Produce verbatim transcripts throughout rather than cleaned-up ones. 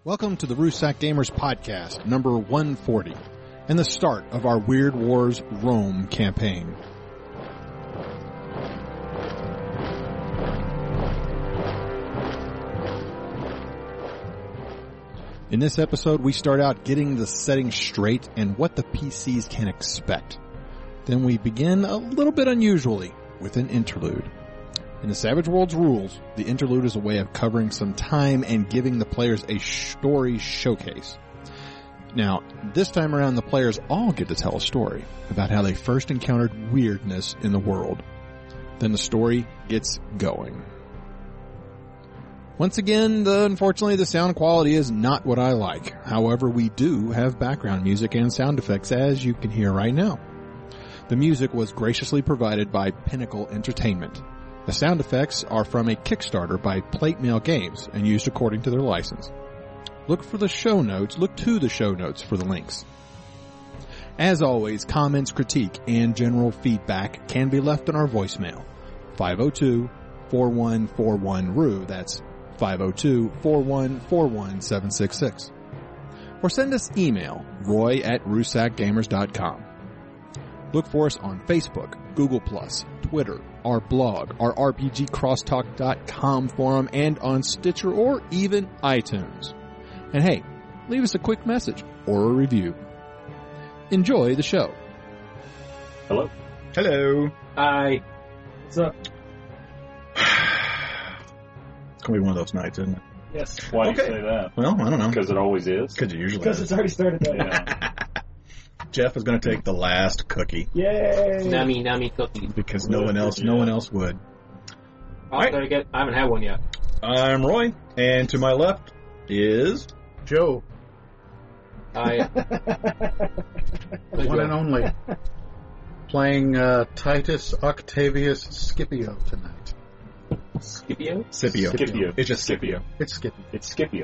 Welcome to the Rusak Gamers Podcast, number one forty, and the start of our Weird Wars Rome campaign. In this episode, we start out getting the setting straight and what the P Cs can expect. Then we begin a little bit unusually with an interlude. In the Savage Worlds rules, the interlude is a way of covering some time and giving the players a story showcase. Now, this time around, the players all get to tell a story about how they first encountered weirdness in the world. Then the story gets going. Once again, the, unfortunately, the sound quality is not what I like. However, we do have background music and sound effects, as you can hear right now. The music was graciously provided by Pinnacle Entertainment. The sound effects are from a Kickstarter by Plate Mail Games and used according to their license. Look for the show notes, look to the show notes for the links. As always, comments, critique, and general feedback can be left in our voicemail. five oh two, four one four one, R U, that's five oh two, four one four one, seven six six. Or send us email, roy at rusak gamers dot com. Look for us on Facebook, Google plus, Twitter, our blog, our R P G crosstalk dot com forum, and on Stitcher or even iTunes. And hey, leave us a quick message or a review. Enjoy the show. Hello. Hello. Hi. What's up? It's going to be one of those nights, isn't it? Yes. Why do Okay. you say that? Well, I don't know. Because it always is? Because it usually Because is. it's already started. Though. Yeah. Jeff is going to take the last cookie Yay! Nummy, nummy cookie. because no one else, no one else would. Oh, did I get? I haven't had one yet. I'm Roy, and to my left is Joe, I. the one and only, playing uh, Titus Octavius Scipio tonight. Scipio? Scipio. Scipio. It's just Scipio. It's Scipio. It's Scipio.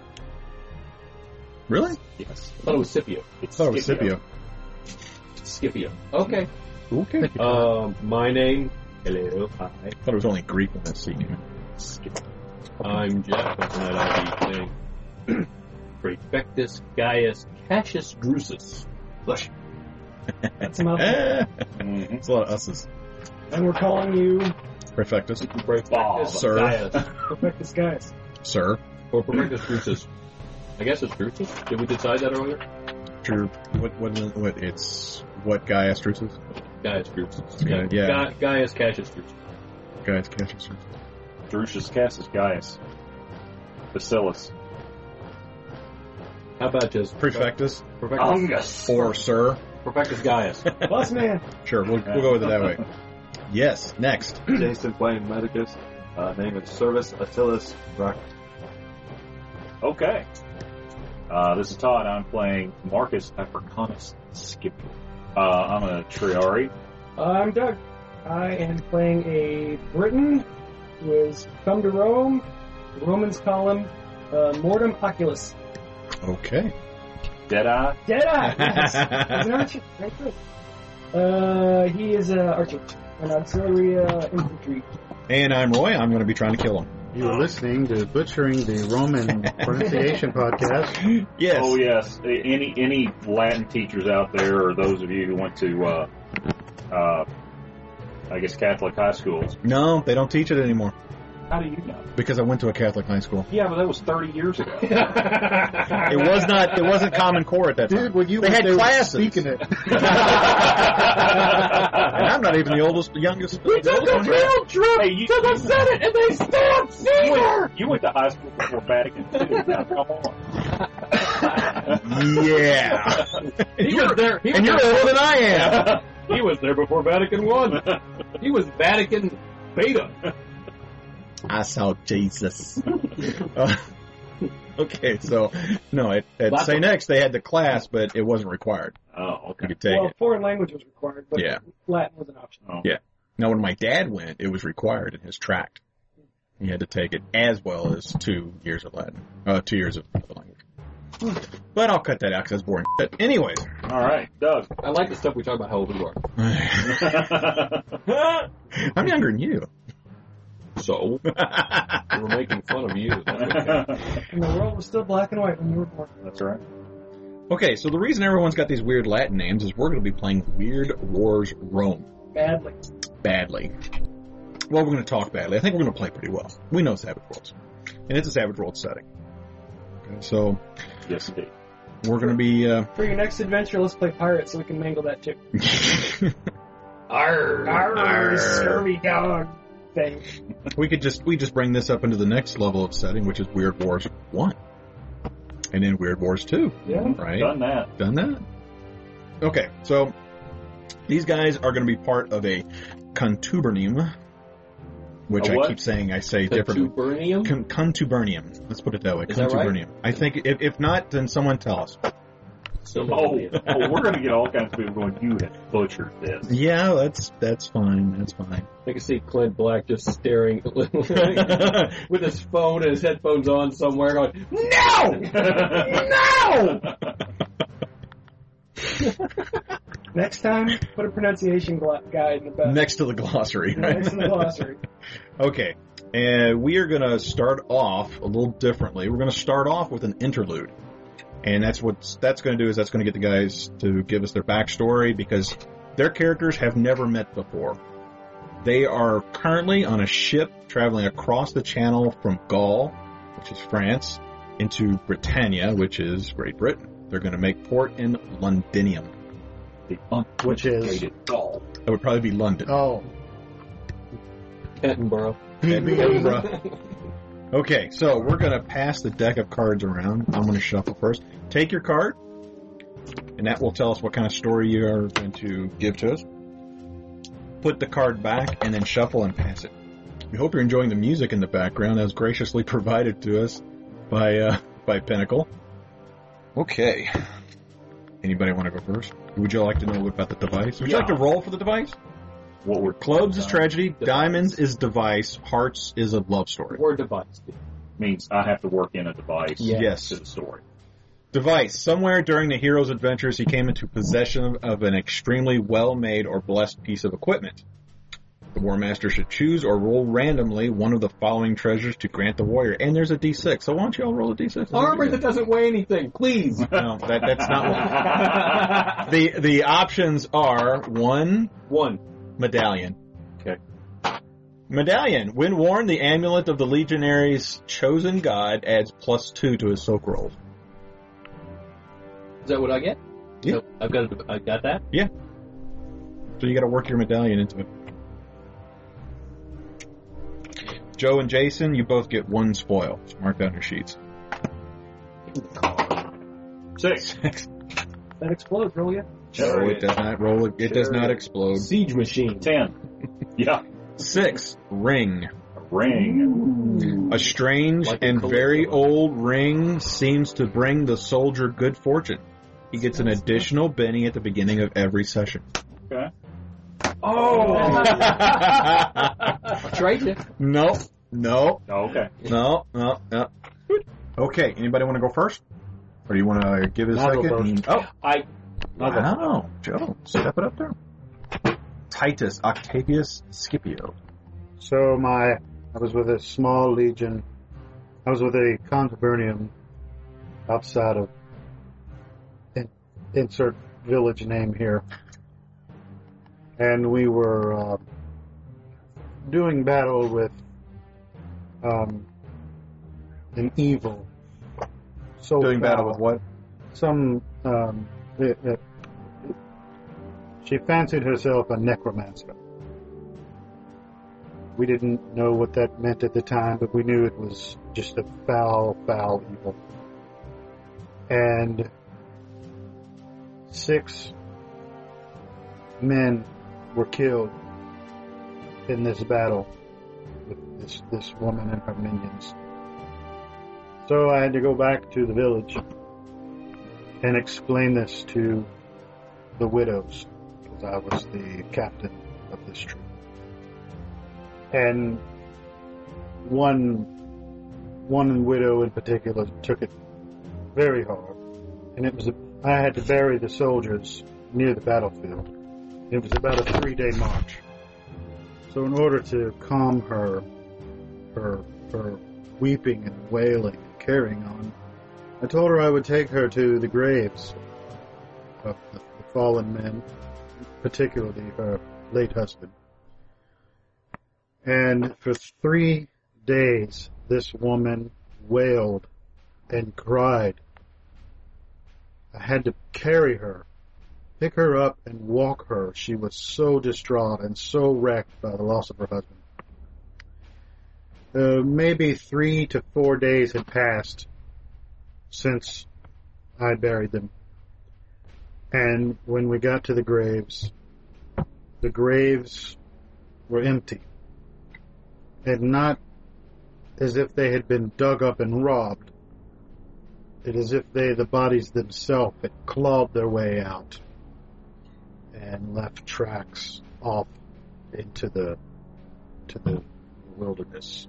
Really? Yes. I thought it was Scipio. It's I thought it was Scipio. Scipio. Okay. Okay. Um, my name. Hello. Hi. I thought it was only Greek when I see you. Scipio. I'm Jeff, and tonight I'll be playing Prefectus Gaius Cassius Drusus. Flush. That's a mouthful. Mm-hmm. It's a lot of us's. And we're calling you Perfectus. Prefectus Sir. Gaius. Perfectus Guys. Sir. Or Prefectus Drusus. I guess it's Drusus. Did we decide that earlier? True. What, what, what, it's, what Gaius Drusus? Gaius Drusus. Yeah. yeah. Ga- Gaius Cassius Drusus. Gaius Cassius Drusus. Drusus Cassius Gaius. Bacillus. How about just Prefectus. Prefectus, Fungus. Or Sir. Prefectus Gaius? Boss man. Sure, we'll, we'll go with it that way. Yes, next. Jason playing Medicus. Uh, name is Service Attilis Rock. Okay. Uh, this is Todd. I'm playing Marcus Africanus Scipio. Uh, I'm a Triari. Uh, I'm Doug. I am playing a Briton who has come to Rome. The Romans call him uh, Mortem Oculus. Okay. Deadeye. Deadeye! Yes. He's an archer. Very good. Uh, he is an archer. An auxiliary uh, infantry. And I'm Roy. I'm going to be trying to kill him. You are listening to Butchering the Roman Pronunciation Podcast. Yes. Oh, yes. Any any Latin teachers out there, or those of you who went to, uh, uh, I guess, Catholic high schools. No, they don't teach it anymore. How do you know? Because I went to a Catholic high school. Yeah, but that was thirty years ago. It was not. It wasn't Common Core at that time. Dude, when you they were had there classes. speaking it. And I'm not even the oldest, the youngest. We took a field trip hey, you, to the Senate and they stabbed Caesar! You went, you went to high school before Vatican Two. Now, come on. Yeah. He was there. He And was you're there. older than I am. He was there before Vatican One. He was Vatican Beta. I saw Jesus. Uh, okay, so no, at, at Lots Say of- Next they had the class, but it wasn't required. Oh, You okay. could take Well, it. foreign language was required, but Yeah. Latin was an option. Oh. Yeah. Now, when my dad went, it was required in his tract. He had to take it as well as two years of Latin, uh, two years of the language. But I'll cut that out because that's boring. But anyways, All right, Doug. I like the stuff we talk about how old we are. I'm younger than you. So? We're making fun of you. And the world was still black and white when you were born. That's right. Okay, so the reason everyone's got these weird Latin names is we're going to be playing Weird Wars Rome. Badly. Badly. Well, we're going to talk badly. I think we're going to play pretty well. We know Savage Worlds. And it's a Savage Worlds setting. Okay, so Yes, indeed. we're going to be... Uh, For your next adventure, let's play pirates so we can mangle that too. Arr! Arr, Arr. scurvy dog thing. we could just we just bring this up into the next level of setting, which is Weird Wars one. And then Weird Wars two. Yeah. Right? Done that. Done that? Okay, so these guys are going to be part of a contubernium, which A I what? keep saying I say differently. Tubernium? Con- contubernium. Let's put it that way. Is that right? Contubernium. I think if, if not, then someone tell us. Oh, oh, we're going to get all kinds of people going, you have butchered this. Yeah, that's that's fine. That's fine. I can see Clint Black just staring with his phone and his headphones on somewhere going, No! No! Next time, put a pronunciation gla- guide in the back. Next to the glossary. Right? Next to the glossary. Okay, and we are going to start off a little differently. We're going to start off with an interlude. And that's what that's going to do is that's going to get the guys to give us their backstory because their characters have never met before. They are currently on a ship traveling across the channel from Gaul, which is France, into Britannia, which is Great Britain. They're going to make port in Londinium. The Which is- uncomplicated doll. That would probably be London. Oh. Edinburgh. Edinburgh. Okay, so we're going to pass the deck of cards around. I'm going to shuffle first. Take your card, and that will tell us what kind of story you are going to give to us. Put the card back, and then shuffle and pass it. We hope you're enjoying the music in the background as graciously provided to us by uh, by Pinnacle. Okay. Anybody want to go first? Would you like to know about the device? Would you Yeah. like to roll for the device? What we're Clubs is tragedy, Device. diamonds is device, hearts is a love story. Or device. means I have to work in a device Yes. to the story. Device. Somewhere during the hero's adventures, he came into possession of an extremely well-made or blessed piece of equipment. The War Master should choose or roll randomly one of the following treasures to grant the warrior. And there's a D six, so why don't you all roll a D six? Armor that doesn't weigh anything, please. No, that, that's not what... the, the options are, one, One. medallion. Okay. Medallion. When worn, the amulet of the legionary's chosen god adds plus two to his soak rolls. Is that what I get? Yeah. So I've got. I got that. So you gotta work your medallion into it. Joe and Jason, you both get one spoil. So mark down your sheets. Six. That explodes, roll ya. No, it does not roll. It does Sure. not explode. Siege machine. Ten. Yeah. Six. Ring. A ring. A strange Like a and Calypso. very old ring seems to bring the soldier good fortune. He gets an additional Benny at the beginning of every session. Okay. Oh! Trade it. no, no, Oh, okay. no, no, no. Okay, anybody want to go first? Or do you want to give it a I'll go second? first. Oh, I. wow, Joe, step it up there. Titus Octavius Scipio. So my, I was with a small legion. I was with a contubernium outside of in, insert village name here, and we were uh, doing battle with um, an evil. So Doing battle with what? Some. Um, it, it, she fancied herself a necromancer. We didn't know what that meant at the time, but we knew it was just a foul, foul evil. And six men were killed in this battle with this, this woman and her minions. So I had to go back to the village and explain this to the widows, because I was the captain of this troop. And one one widow in particular took it very hard, and it was a, I had to bury the soldiers near the battlefield. It was about a three-day march. So in order to calm her, her, her weeping and wailing and carrying on, I told her I would take her to the graves of the, the fallen men, particularly her late husband. And for three days, this woman wailed and cried. I had to carry her, pick her up, and walk her. She was so distraught and so wrecked by the loss of her husband. Uh, maybe three to four days had passed since I buried them. And when we got to the graves, the graves were empty. And not as if they had been dug up and robbed. It is as if they, the bodies themselves, had clawed their way out and left tracks off into the to the wilderness.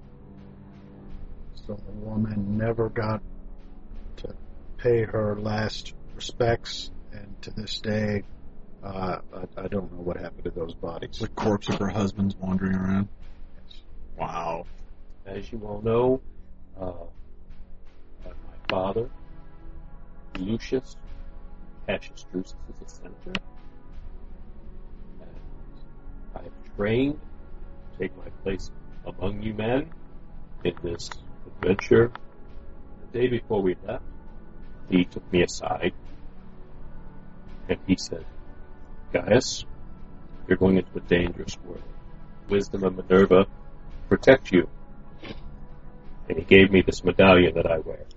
So the woman never got to pay her last respects, and to this day, uh, I, I don't know what happened to those bodies. The corpse of her husband's wandering around. Yes. Wow. As you all know, uh, my father, Lucius Cassius Drusus, is a senator. And I have trained to take my place among you men in this adventure. The day before we left, he took me aside and he said, Gaius, you're going into a dangerous world. Wisdom of Minerva protect you. And he gave me this medallion that I wear.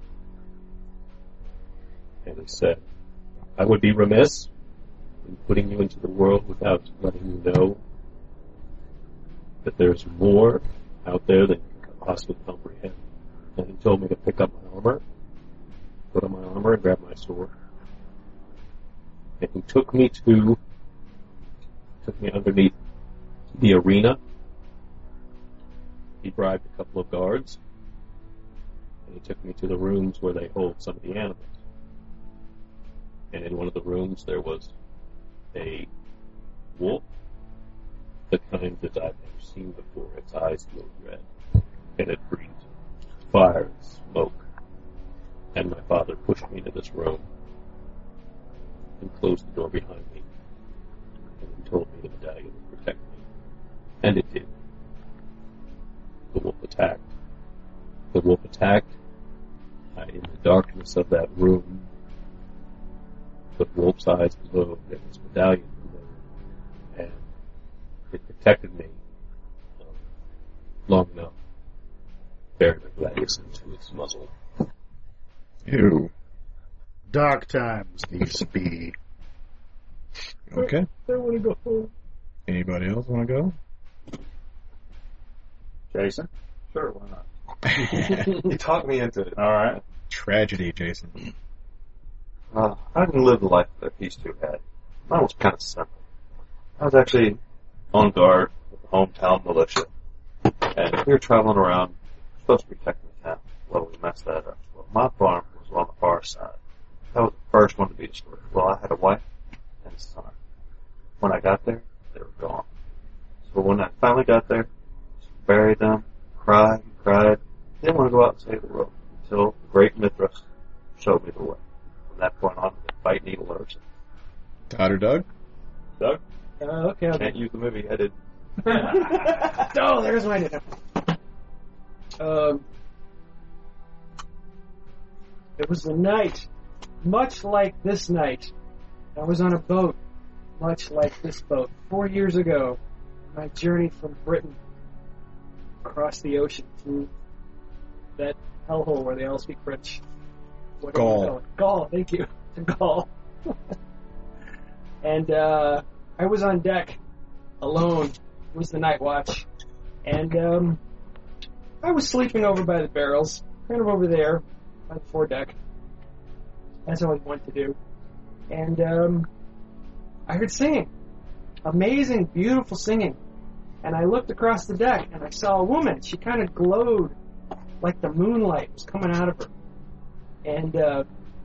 And he said, I would be remiss in putting you into the world without letting you know that there's more out there than you can possibly comprehend. And he told me to pick up my armor, put on my armor and grab my sword. And he took me to, took me underneath the arena. He bribed a couple of guards. And he took me to the rooms where they hold some of the animals. And in one of the rooms there was a wolf, the kind that I've never seen before. Its eyes glowed red, and it breathed fire and smoke. And my father pushed me into this room and closed the door behind me. And he told me the medallion would protect me. And it did. The wolf attacked. The wolf attacked. I, in the darkness of that room, the wolf's eyes glowed and his medallion glowed. And it protected me um, long enough. Buried the gladius into its muzzle. Ew. Dark times these be. Okay. I want to go home. Anybody else want to go? Jason? Sure, why not? You talked me into it. All right. Tragedy, Jason. Uh, I didn't live the life that these two had. Mine was kind of simple. I was actually on guard with the hometown militia, and we were traveling around, supposed to protect the town. Well, we messed that up. Well, my farm was on the far side. That was the first one to be destroyed. Well, I had a wife and a son. When I got there, they were gone. So when I finally got there, buried them, cried and cried, didn't want to go out and save the world until the great Mithras showed me the way. From that point on, I've been fighting evil ever since. Todd or Doug? Doug? Uh, okay. I'll Can't use the movie headed. oh, there's my name. Um, it was a night, much like this night. I was on a boat, much like this boat, four years ago. My journey from Britain across the ocean to that hellhole where they all speak French. What do you Gaul. call it? Gaul, thank you. To Gaul. and uh, I was on deck alone. It was the night watch. And um, I was sleeping over by the barrels, kind of over there by the foredeck, as I always wanted to do. And um, I heard singing. Amazing, beautiful singing. And I looked across the deck, and I saw a woman. She kind of glowed like the moonlight was coming out of her. And uh,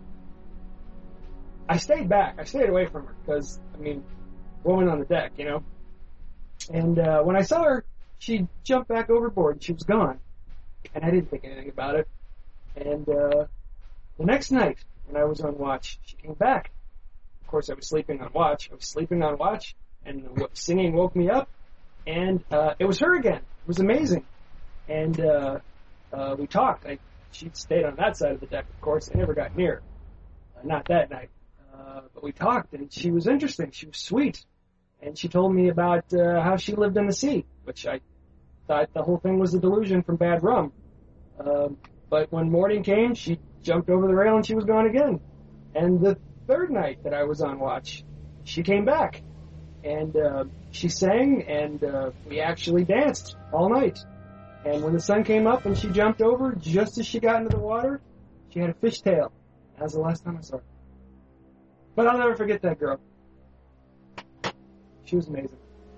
I stayed back. I stayed away from her because, I mean, woman on the deck, you know. And uh, when I saw her, she jumped back overboard and she was gone. And I didn't think anything about it. And uh, the next night, when I was on watch, she came back. Of course, I was sleeping on watch. I was sleeping on watch, and the singing woke me up, and uh, it was her again. It was amazing. And uh, uh, we talked. I, she stayed on that side of the deck, of course. I never got near. Uh, not that night. Uh, but we talked, and she was interesting. She was sweet. And she told me about uh, how she lived in the sea, which I thought the whole thing was a delusion from bad rum. Um, but when morning came, she jumped over the rail and she was gone again. And the third night that I was on watch, she came back. And uh, she sang, and uh, we actually danced all night. And when the sun came up and she jumped over, just as she got into the water, she had a fishtail. That was the last time I saw her. But I'll never forget that girl. She was amazing.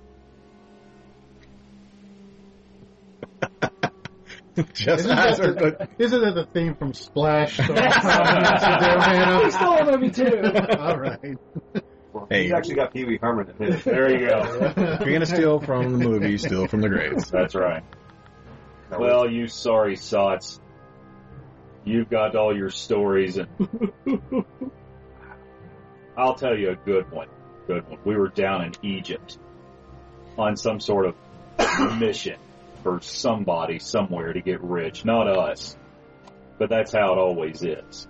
Just Isn't as that, her, the, isn't that the theme from Splash? So We stole a movie too. All right. Well, Hey. he's actually got Pee Wee Herman in his. There you go. if you're gonna steal from the movie, steal from the grades. That's right. Well, you sorry sots. You've got all your stories, and I'll tell you a good one. Good one. We were down in Egypt on some sort of mission for somebody somewhere to get rich. Not us. But that's how it always is.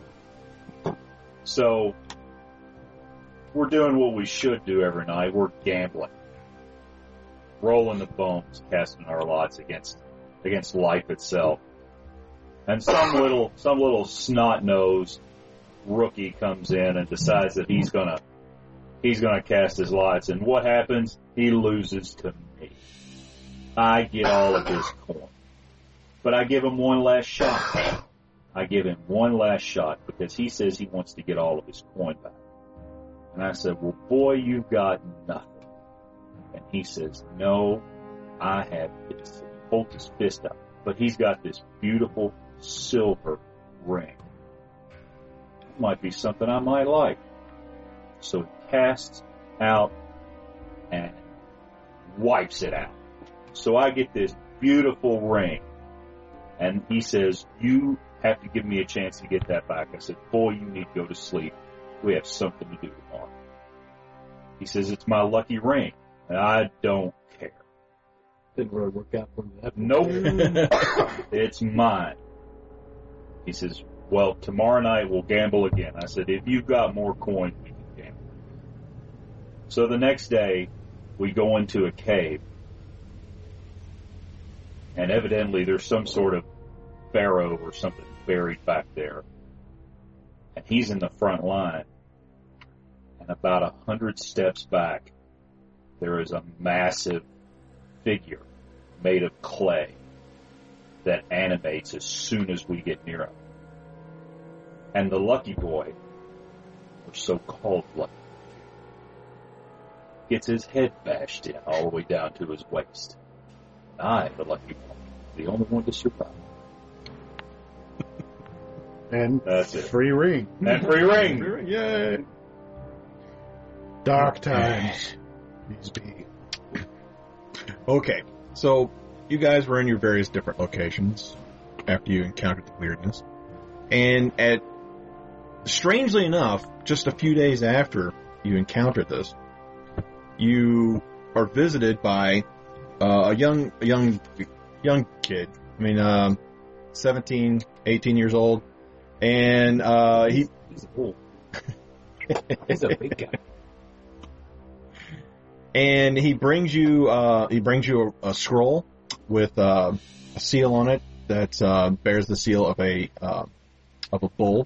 So, we're doing what we should do every night. We're gambling. Rolling the bones, casting our lots against against life itself. And some little some little snot-nosed rookie comes in and decides that he's gonna he's gonna cast his lots, and what happens? He loses to me. I get all of his coin. But I give him one last shot. I give him one last shot because he says he wants to get all of his coin back. And I said, well, boy, you've got nothing. And he says, no, I have this. He holds his fist up. But he's got this beautiful silver ring. It might be something I might like. So he casts out and wipes it out. So I get this beautiful ring. And he says, you have to give me a chance to get that back. I said, boy, you need to go to sleep. We have something to do tomorrow. He says, it's my lucky ring. And I don't care. Didn't really work out for me. That Nope. It's mine. He says, well, tomorrow night we'll gamble again. I said, if you've got more coin, we can gamble. So the next day, we go into a cave. And evidently there's some sort of pharaoh or something buried back there. And he's in the front line. And about a hundred steps back, there is a massive figure made of clay that animates as soon as we get near him. And the lucky boy, or so-called lucky, gets his head bashed in all the way down to his waist. And I, the lucky one, the only one to survive. And That's it. free ring. And free ring. Yay! Dark times. These be. Okay, so you guys were in your various different locations after you encountered the weirdness. And at, strangely enough, just a few days after you encountered this, you are visited by uh, a young, a young, young kid. I mean, um, seventeen, eighteen years old. And, uh, he, He's a fool. He's a big guy. and he brings you, uh, he brings you a, a scroll with, uh, a seal on it that, uh, bears the seal of a, uh, of a bull.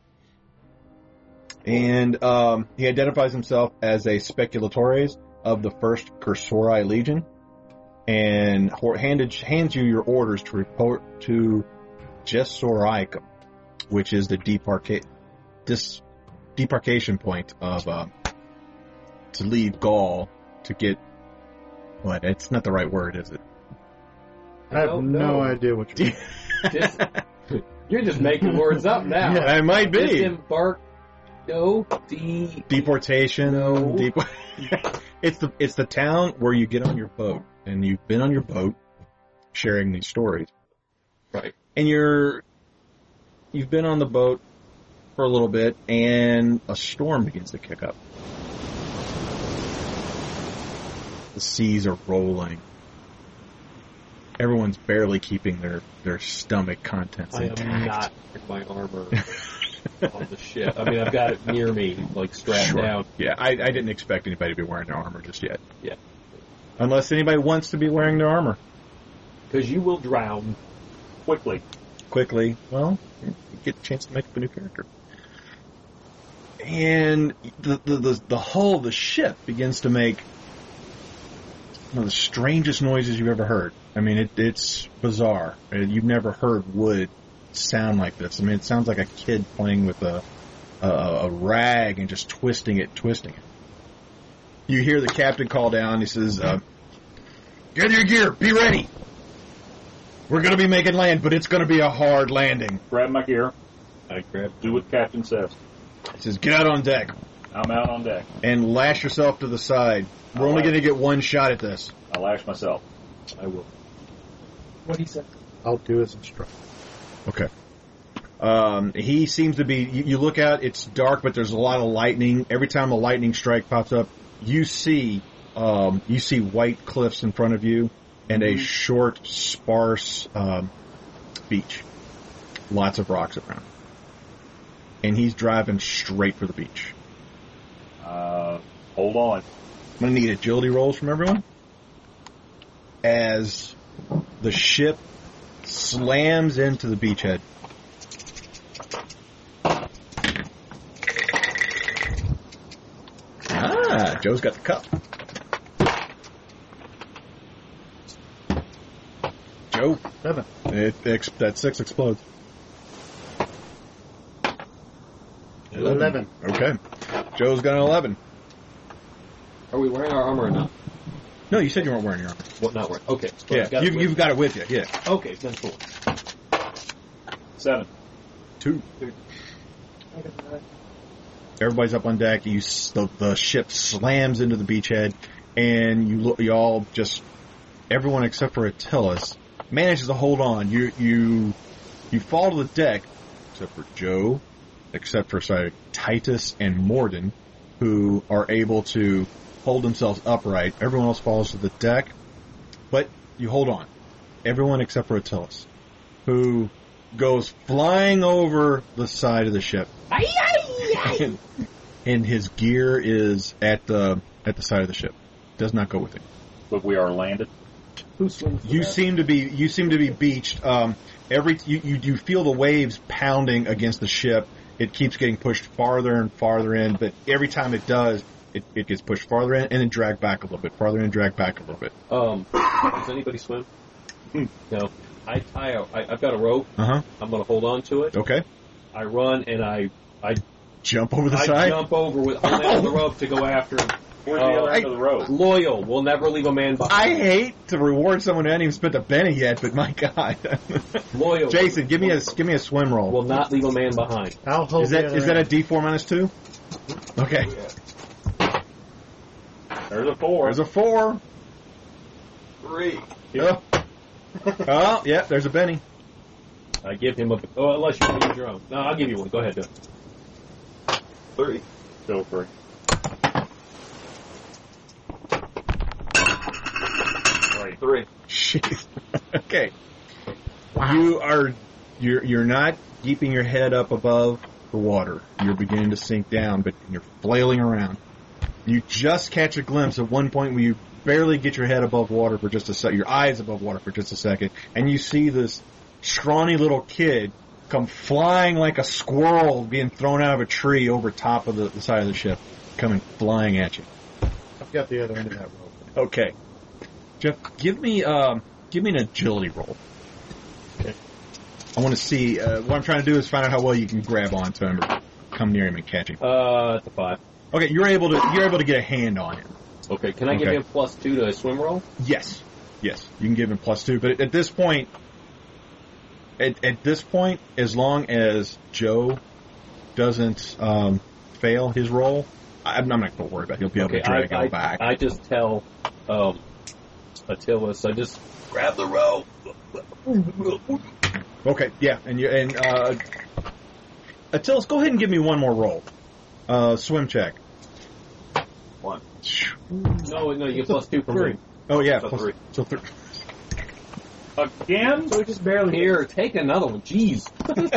And, um, he identifies himself as a speculatores of the first Cursori Legion, and handed, hands you your orders to report to Jessoricum, which is the deparca- dis- demarcation point of, uh, to leave Gaul to get, what, it's not the right word, is it? I have don't no know. idea what you're Just, you're just making words up now. Yeah, it might be. Disembark. No. De. Deportation. No. Dep- it's the, it's the town where you get on your boat and you've been on your boat sharing these stories. Right. And you're, you've been on the boat for a little bit, and a storm begins to kick up. The seas are rolling. Everyone's barely keeping their, their stomach contents I intact. am not wearing my armor on the ship. I mean, I've got it near me, like strapped Sure. down. Yeah, I, I didn't expect anybody to be wearing their armor just yet. Yeah. Unless anybody wants to be wearing their armor. Because you will drown. Quickly. Quickly. Well, you get a chance to make up a new character. And the the, the, the hull of the ship begins to make one of the strangest noises you've ever heard. I mean, it, it's bizarre. Uh, You've never heard wood sound like this. I mean, it sounds like a kid playing with a, a, a rag and just twisting it, twisting it. You hear the captain call down. He says, uh, "Gather your gear. Be ready. We're going to be making land, but it's going to be a hard landing." Grab my gear. I grab. Do what the captain says. He says, "Get out on deck I'm out on deck. and lash yourself to the side. We're All only right. going to get one shot at this." I lash myself. I will. What he said. I'll do as instructed. Okay. Um, he seems to be, you, you look out, it's dark, but there's a lot of lightning. Every time a lightning strike pops up, you see, um, you see white cliffs in front of you and a short, sparse, um, beach. Lots of rocks around. And he's driving straight for the beach. Uh, hold on. I'm going to need agility rolls from everyone. As the ship slams into the beachhead. Ah, Joe's got the cup. Joe, Seven. it, ex, that six explodes. Eleven. Okay. Joe's got an eleven. Are we wearing our armor or not? No, you said you weren't wearing your armor. What, not wearing? Okay. So Yeah, I've got you've, it with- you've got it with you, yeah. Okay, then cool. Seven. Two. I got that. Everybody's up on deck. You, s- the, the ship slams into the beachhead, and you look, you all just, everyone except for Attilas manages to hold on. You you you fall to the deck, except for Joe, except for sorry, Titus and Morden, who are able to hold themselves upright. Everyone else falls to the deck, but you hold on. Everyone except for Attilas, who goes flying over the side of the ship. And, and his gear is at the at the side of the ship. Does not go with him. But we are landed. Who swims? for You that? seem to be you seem to be beached. Um, every you, you you feel the waves pounding against the ship. It keeps getting pushed farther and farther in, but every time it does, it, it gets pushed farther in and then dragged back a little bit, farther in and dragged back a little bit. Um, does anybody swim? No. I tie a, I, I've got a rope. Uh huh. I'm going to hold on to it. Okay. I run and I I, Jump over the I side. jump over with on the end of the rope to go after him. Where's Uh, the other end I- of the road? Loyal. We'll never leave a man behind. I hate to reward someone who hasn't even spent a penny yet, but my God, Loyal. Jason, give me a give me a swim roll. Will not leave a man behind. I'll hold Is that the other is that a end. D four minus two? Okay. There's a four. There's a four. Three. Oh. Oh, yeah, there's a Benny. I give him a. Oh, unless you want to use your own. No, I'll give you one. Go ahead, do it. Three. Go for it. Right. Three. Jeez. Okay. You are you're you're not keeping your head up above the water. You're beginning to sink down, but you're flailing around. You just catch a glimpse at one point where you barely get your head above water for just a sec, your eyes above water for just a second, and you see this scrawny little kid come flying like a squirrel being thrown out of a tree over top of the, the side of the ship, coming flying at you. I've got the other end of that rope. Okay. Jeff, give me um, give me an agility roll. Okay. I want to see. Uh, what I'm trying to do is find out how well you can grab onto him or come near him and catch him. Uh, it's a five. Okay, you're able to you're able to get a hand on him. Okay, can I give Okay. him plus two to a swim roll? Yes, yes, you can give him plus two. But at, at this point, at, at this point, as long as Joe doesn't um, fail his roll, I'm, I'm not going to worry about it. He'll be able Okay, to drag I, him I, back. I just tell um, Attilas. I just grab the rope. Okay, yeah, and you and uh, Attilas, go ahead and give me one more roll. Uh, swim check. One. No, no, you get plus two from me. Oh yeah, So plus- three. So three. Again? So we just barely Here, take another one. Jeez.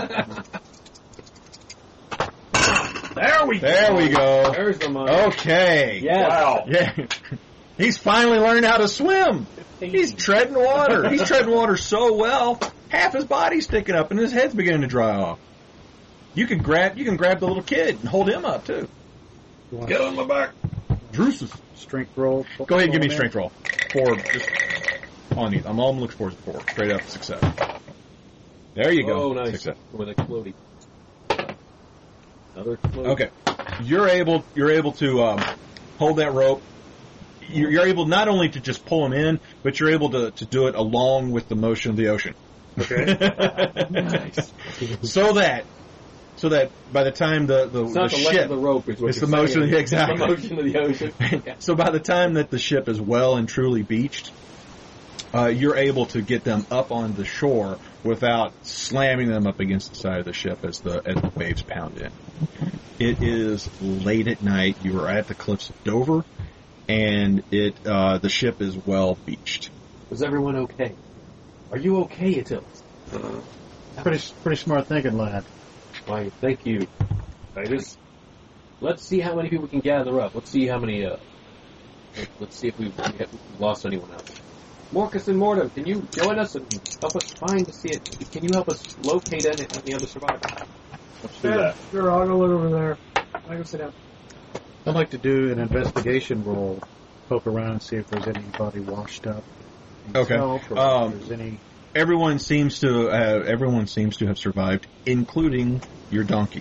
There we There we go. There's the money. Okay. Yes. Wow. Yeah. He's finally learned how to swim. He's treading water. He's treading water so well, half his body's sticking up and his head's beginning to dry off. You can grab you can grab the little kid and hold him up too. Get on my back. Drusus. Strength roll. Go ahead and give me a strength roll. Four just on these. I'm all looking for is four. Straight up success. There you go. Oh, nice. Success. With a floaty. Another floaty. Okay. You're able you're able to um, hold that rope. You're, you're able not only to just pull him in, but you're able to, to do it along with the motion of the ocean. Okay. Nice. so that so that by the time the, the, It's the not the length ship of the rope. Is what It's you're the motion saying. of the- exactly. It's the motion of the ocean. Yeah. so by the time that the ship is well and truly beached, uh, you're able to get them up on the shore without slamming them up against the side of the ship as the as the waves pound in. It is late at night. You are at the cliffs of Dover, and it uh, the ship is well beached. Was everyone okay? Are you okay, Attilas? pretty pretty smart thinking, lad. Why, thank you. I just let's see how many people can gather up. Let's see how many. Uh, let- let's see if we've, we have lost anyone else. Marcus and Mortem, can you join us and help us find to see it? Can you help us locate any, any other survivors? Let's do Yeah, that. sure, I'll go look over there. I go sit down. I'd like to do an investigation roll, poke around and see if there's anybody washed up. Okay. himself, or Um, if there's any. Everyone seems to uh, everyone seems to have survived, including your donkey.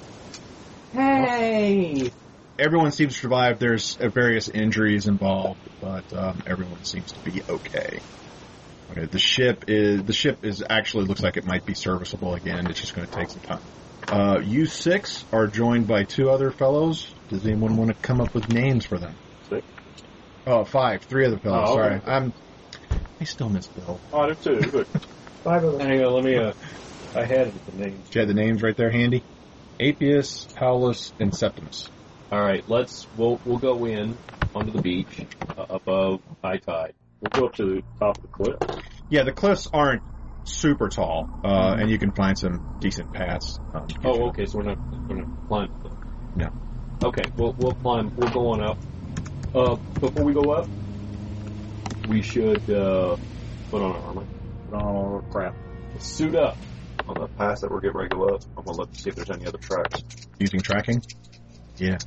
Hey! Everyone seems to survive. There's uh, various injuries involved, but um, everyone seems to be okay. Okay, the ship is the ship is actually looks like it might be serviceable again. It's just going to take some time. Uh, you six are joined by two other fellows. Does anyone want to come up with names for them? Six. Oh, five, three other fellows. Oh, okay. Sorry, I'm. I still miss Bill. Oh, I do too. Good. Five of them. Hang on, let me. Uh, I had the names. Do you have the names right there handy? Apius, Paulus, and Septimus. All right, let's. We'll we'll go in onto the beach uh, above high tide. We'll go up to the top of the cliff. Yeah, the cliffs aren't super tall, uh, and you can find some decent paths. Um, to get Oh, you. okay. So we're not we're not climbing. No. Okay, we'll we'll climb. We'll go on up. Uh, before we go up, we should uh, put on our armor. Oh, crap. Suit up. On the pass that we're getting ready to go up, I'm gonna look to see if there's any other tracks. Using tracking? Yeah.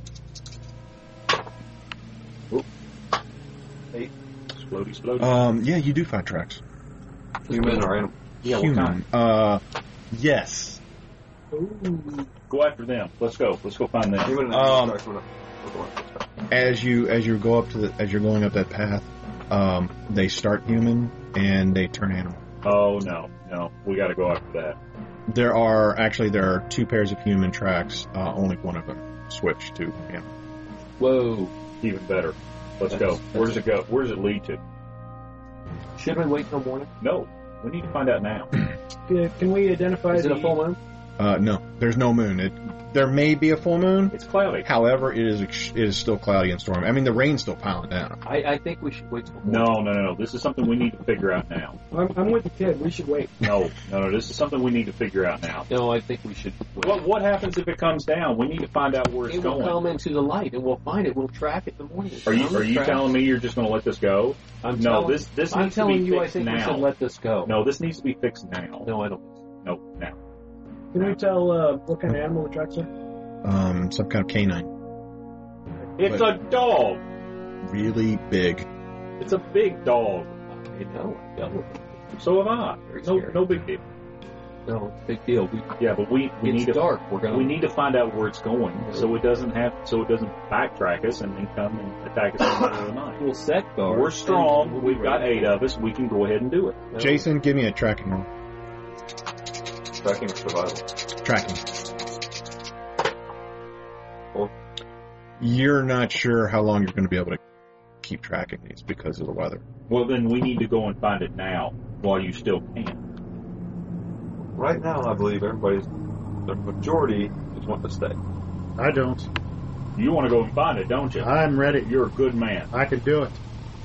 Floaty, floaty. Um, yeah, you do find tracks. Human or animal? Yeah, what Human. kind? Uh, yes. Ooh. Go after them. Let's go. Let's go find them. Human and Um, animal tracks. We're not, we're going this way. As you as you go up to the as you're going up that path, um, they start human and they turn animal. Oh, no. No. We got to go after that. There are actually there are two pairs of human tracks. Uh, only one of them switched to animal. Whoa. Even better. Let's That's- go. Where does it go? Where does it lead to? Should we wait till morning? No. We need to find out now. Can can we identify Is it the... a full moon? Uh, no, there's no moon. It there may be a full moon. It's cloudy. However, it is ex- it is still cloudy and stormy. I mean, the rain's still piling down. I, I think we should wait till morning. No, no, no, no. This is something we need to figure out now. I'm, I'm with the kid. We should wait. No, no, no. This is something we need to figure out now. No, I think we should wait. What what happens if it comes down? We need to find out where it's It will going. come into the light, and we'll find it. We'll track it in the morning. Are you I'm are you track- telling me you're just going to let this go? I'm No, telling, this this I'm needs to telling be you, I fixed think we now. should let this go. No, this needs to be fixed now. No, I don't. No, now. Can we tell uh, what kind of animal the tracks are? Um, some kind of canine, It's But- a dog. really big. It's a big dog. I know. I dealt with it. So have I. Very No, scary. no big deal. No, it's a big deal. We, Yeah, but we we it's need to dark. We're gonna. we need to find out where it's going, so it doesn't have so it doesn't backtrack us and then come and attack us in the middle of the night. We'll set guard. We're and strong. we'll be We've got ready. eight of us. We can go ahead and do it. No. Jason, give me a tracking roll. Tracking or survival? Tracking. Four. You're not sure how long you're going to be able to keep tracking these because of the weather. Well, then we need to go and find it now while you still can. Right now, I believe everybody's, the majority just want to stay. I don't. You want to go and find it, don't you? I'm ready. You're a good man. I can do it.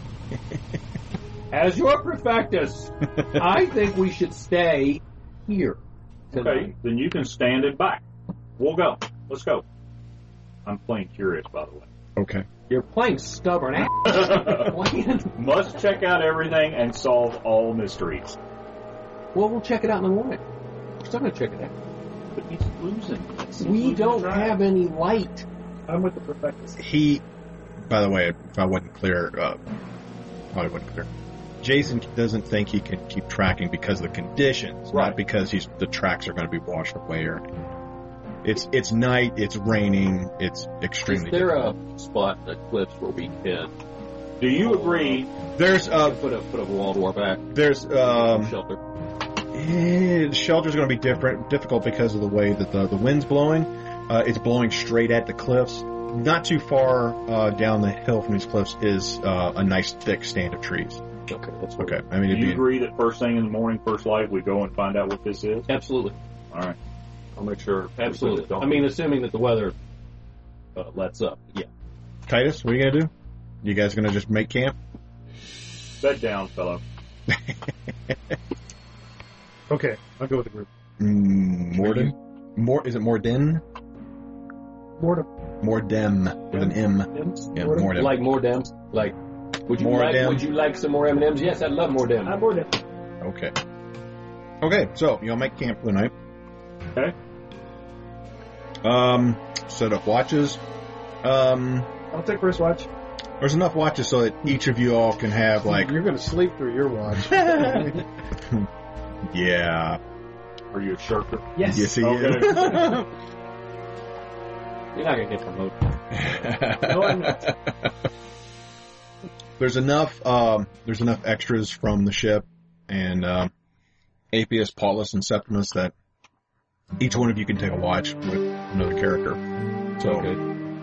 As your perfectus, I think we should stay here tonight. Okay, then you can stand it back. We'll go. Let's go. I'm playing curious, by the way. Okay. You're playing stubborn ass. Playing- Must check out everything and solve all mysteries. Well, we'll check it out in the morning. We're still going to check it out. But he's losing. He's We losing don't track. have any light. I'm with the Perfectus. He, by the way, if I wasn't clear, uh, probably wasn't clear. Jason doesn't think he can keep tracking because of the conditions, Right. not because he's the tracks are going to be washed away or anything. It's it's night, it's raining, it's Is extremely. there difficult. a spot in the cliffs where we can Do you agree? There's uh put a put a wall door back, there's um shelter? eh, the shelter's going to be different, difficult because of the way that the the wind's blowing. Uh, it's blowing straight at the cliffs. Not too far uh, down the hill from these cliffs is uh, a nice thick stand of trees. Okay, that's Okay, I mean Do it'd you be agree that first thing in the morning, first light, we go and find out what this is? Absolutely, All right. I'll make sure. absolutely. I mean, assuming that the weather uh, lets up. Yeah. Titus. What are you gonna do? You guys gonna just make camp? Bed down, fellow. Okay, I'll go with the group. Mm, Morden? More is it Morden? Mortem. Mordem with an M. Yeah, Mortem. Mordem. Like more Dems? Like, would you More like Dem. would you like some more M and M's? Yes, I'd love more Dems. I'm Mortem. Okay. Okay, so you'll make camp for the night. Okay. Um, set up watches. Um, I'll take first watch. there's enough watches so that each of you all can have like, You're going to sleep through your watch. yeah, Are you a shirker? Yes. yes he Okay. is. You're not gonna get promoted. No, I'm not. There's enough. Um, there's enough extras from the ship and um, Apius, Paulus, and Septimus that each one of you can take a watch with another character. So, Okay.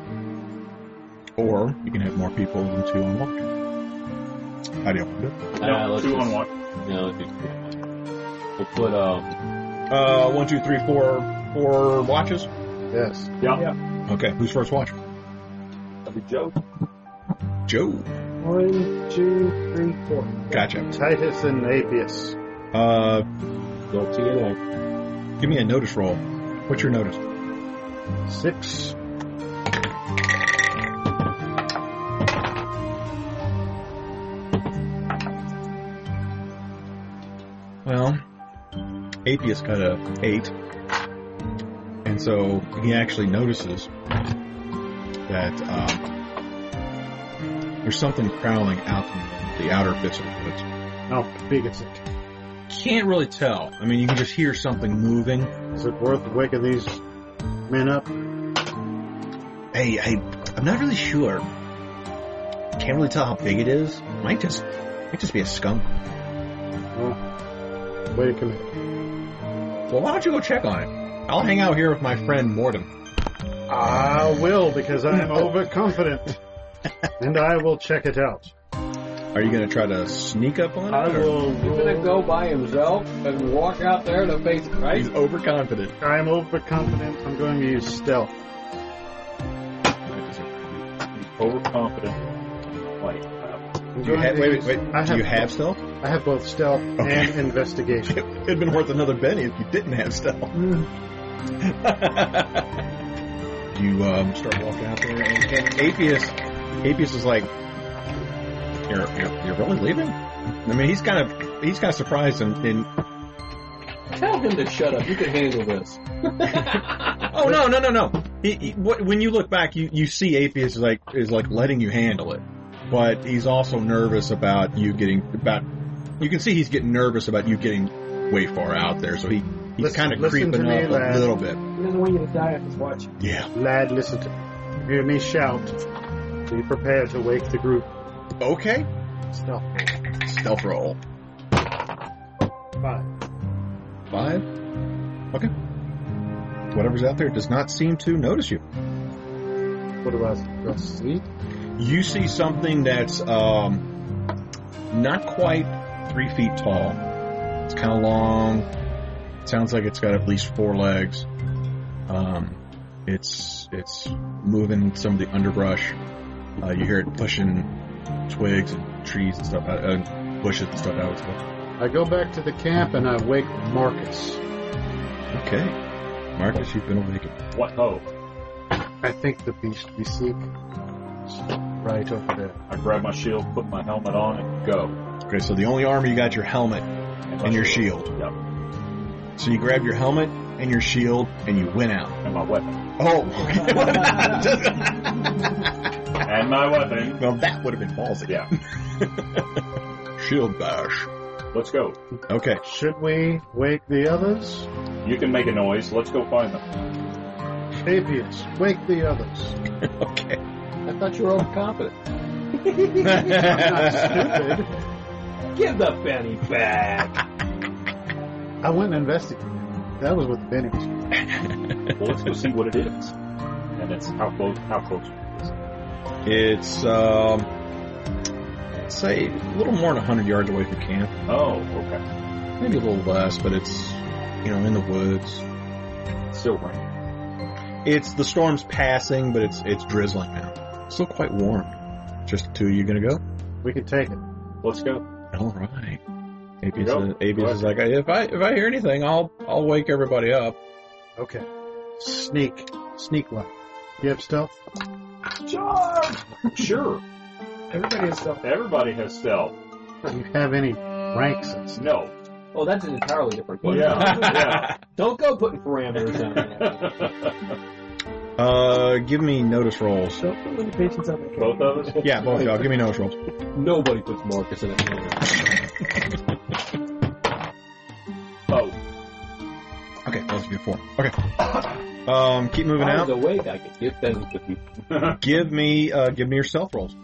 or you can have more people than two on watch. How do you want to do it? No, Uh, let's two just- on one. No, let's do two on one. We'll put um. Uh, one, two, three, four, four watches. Yes. Yeah. Yeah. Okay, who's first watch? That'll be Joe. Joe. One, two, three, four. Gotcha. Titus and Apius. Uh, Go T N A. give me a notice roll. What's your notice? Six. Well, Apius got a eight, and so he actually notices that um, there's something prowling out in the outer bits of the woods. How big is it? Can't really tell. I mean, you can just hear something moving. Is it worth waking these men up? Hey, I, I'm not really sure. Can't really tell how big it is. Might just, might just be a skunk. Well, way to commit. Well, why don't you go check on it? I'll hang out here with my friend Mordem. I will, because I am overconfident. And I will check it out. Are you going to try to sneak up on it? I or- will. He's gonna go by himself and walk out there to face it, right? He's overconfident. I am overconfident. I'm going to use stealth. Overconfident. Like, uh, I'm Do you going have, to wait, use- wait, wait. I Do have, you have stealth? I have both stealth Okay. and investigation. It'd been worth another penny if you didn't have stealth. Mm. You um, start walking out there, and, and Apius, Apius is like, "You're, you're, you're really leaving?" I mean, he's kind of, he's kind of surprised, and, and Tell him to shut up. You can handle this. oh no, no, no, no. He, he, wh- when you look back, you, you see Apius is like is like letting you handle it, but he's also nervous about you getting about. You can see he's getting nervous about you getting way far out there, so he he's Listen- kind of listen creeping to me, up lad. a little bit. He doesn't want you to die on his watch. Yeah. Lad, listen to me. You hear me shout. Be prepared to wake the group. Okay. Stealth. Stealth roll. Five. Five. Okay. Whatever's out there does not seem to notice you. What do I do? I see? You see something that's um, not quite three feet tall. It's kind of long. It sounds like it's got at least four legs. Um, it's it's moving some of the underbrush. Uh, you hear it pushing twigs and trees and stuff out, uh, bushes and stuff out. I go back to the camp and I wake Marcus. Okay, Marcus, you've been awakened. What ho? I think the beast we seek is right over there. I grab my shield, put my helmet on, and go. Okay, so the only armor you got your helmet And, and your shield. Yep. So you grab your helmet and your shield and you went out. And my weapon. Oh, And my weapon. well, that would have been ballsy. Yeah. Shield bash. Let's go. Okay. Should we wake the others? You can make a noise. Let's go find them. Apius, wake the others. Okay. I thought you were overconfident. I'm not stupid. Give the penny back. I went and investigated. That was what the penny was. Well, let's go see what it is. And it's how close. How close is it? It's, um, let's say a little more than one hundred yards away from camp. Oh, okay. Maybe a little less, but it's, you know, in the woods. It's still raining. It's, the storm's passing, but it's, it's drizzling now. It's still quite warm. Just the two of you gonna go? We could take it. Let's go. All right. Apius, Go. is, Apius Go is like, if I if I hear anything, I'll I'll wake everybody up. Okay. Sneak. Sneak like. You have stealth? Charge! Sure. Everybody has stuff. Everybody has stealth. Do you have any ranks and stuff? No. Oh, that's an entirely different Well, question. yeah. Don't go putting parameters on it. yeah. Uh, give me notice rolls. Don't put limitations on the Both of us? Yeah, both of y'all. Give me notice rolls. Nobody puts Marcus in a corner. Oh. Okay, those be four. Okay. Um, keep moving I out. was awake, I could get them with you. Give me uh, give me your stealth rolls.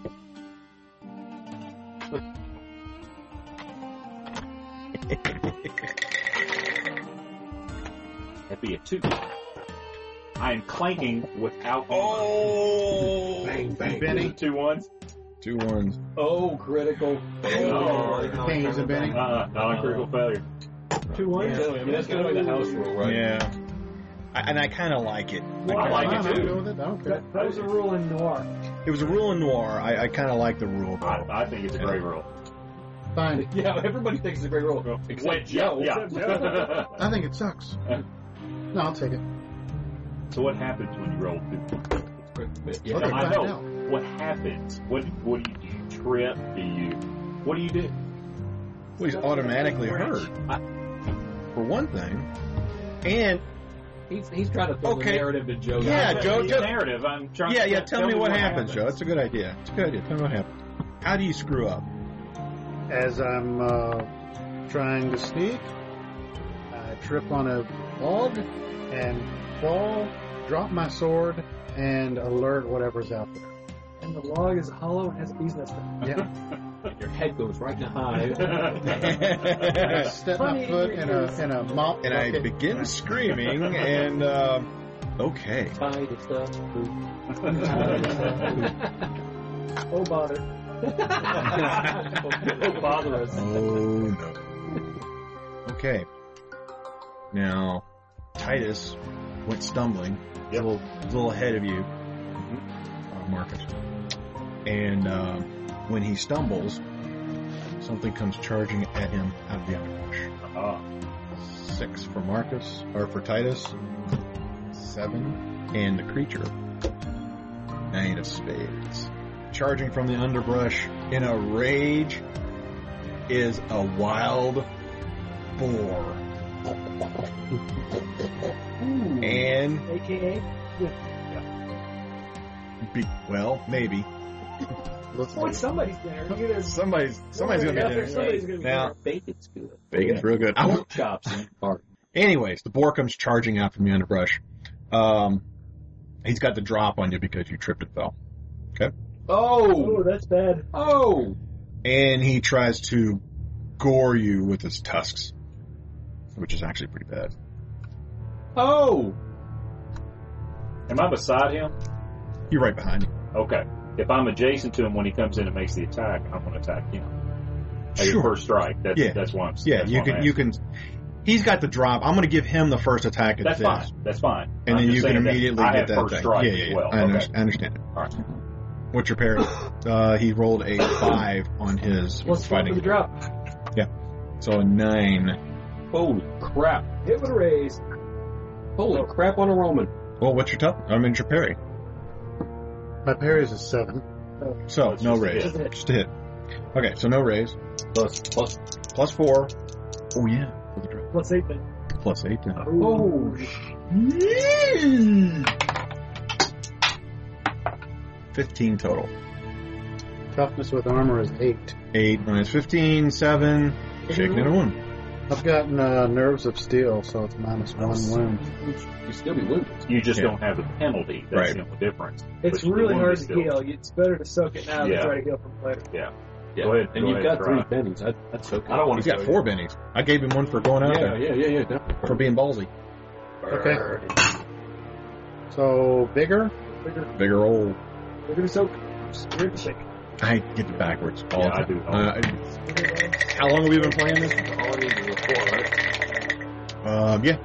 That'd be a two. I am clanking without. Oh, Bang, bang. Benny. Two ones. two ones. Oh, critical. Oh. Pains and Benny. Uh, non-critical failure. Two ones. Yeah, I mean, that's kind of like the house rule, right? Yeah. I, and I kind of like it. Well, I kinda like it I'm too. good with it. I don't care. That, that was a rule in noir. It was a rule in noir. I, I kind of like the rule. I, I think it's a great rule. Fine. Yeah, everybody thinks it's a great rule. Except Wait, yeah, Joe. yeah. I think it sucks. No, I'll take it. So what happens when you roll two? Yeah, Okay. I find know. out. What happens? What what do you do? You trip? Do you? What do you do? Well, he's automatically hurt. For one thing. And, He's, he's trying to throw Okay. the narrative to Joe. Yeah, That's Joe, the Joe- narrative. I'm trying. yeah, to yeah, tell, me what, happens, happens. Joe. That's a good idea. It's a good idea. Tell me what happens. How do you screw up? As I'm uh, trying to sneak, I trip on a log and fall, drop my sword, and alert whatever's out there. And the log is hollow and has a bee's nest in it. Yeah. Your head goes right in the hive. I step my Funny foot in a is- in a mop And I bucket. begin screaming, and, uh, okay. Tied to stuff. Oh, bother. Don't bother us. Oh, no. Okay. Now, Titus went stumbling. Yep. A, little, a little ahead of you, uh, Marcus. And uh, when he stumbles, something comes charging at him out of the underbrush. Ah, Six for Marcus, or for Titus. Seven. And the creature. Nine of spades. Charging from the underbrush in a rage is a wild boar. And, A K A. be, well, maybe. Looks Boy, like somebody's there. You guys- Somebody's, somebody's gonna be Yeah, there. somebody's gonna be Now, Bacon's good. bacon's real good. I Pork chops and art. Anyways, the boar comes charging out from the underbrush. Um, he's got the drop on you because you tripped and fell. Oh, Oh! that's bad. Oh! And he tries to gore you with his tusks, which is actually pretty bad. Oh! am I beside him? You're right behind him. Okay. if I'm adjacent to him when he comes in and makes the attack, I'm going to attack him. Like Sure. first strike. That's, Yeah. that's what I'm Yeah, that's you what can I'm you asking. can. He's got the drop. I'm going to give him the first attack at That's this, fine. That's fine. and I'm then just you can saying that immediately I get have that first thing. strike Yeah, yeah, as yeah. well. I, Okay. under- I understand it. All right. What's your parry? uh, he rolled a five on his What's fighting. the drop? So a nine. Holy crap. Hit with a raise. Holy crap on a Roman. Well, what's your tough? I mean, your parry. My parry is a seven. So It's no just a raise, hit. just a hit. Okay, so no raise. Plus, plus. Plus four. Oh yeah, for the drop. Plus eight then. Plus eight then. Oh, Fifteen total. Toughness with armor is eight. Eight minus fifteen, seven. Shaking in a one. I've gotten uh, nerves of steel, so it's minus one wound. You still be wounded. You just Yeah. don't have the penalty. That's Right. the only difference. it's But the really wound hard is to still- heal. It's better to soak it now Yeah. than try to heal from later. Yeah. Yeah. Go ahead. And go you've ahead, got try. three pennies. That, that's okay. I don't want He's got four bennies. I gave him one for going out Yeah, there yeah, yeah, yeah. Definitely. for being ballsy. Okay. So bigger. Bigger, Bigger old. bigger to soak. Bigger to shake. I get it backwards all Yeah, the I time. do. Uh, how long have we been playing this? All I need is a four, right? Um, yeah.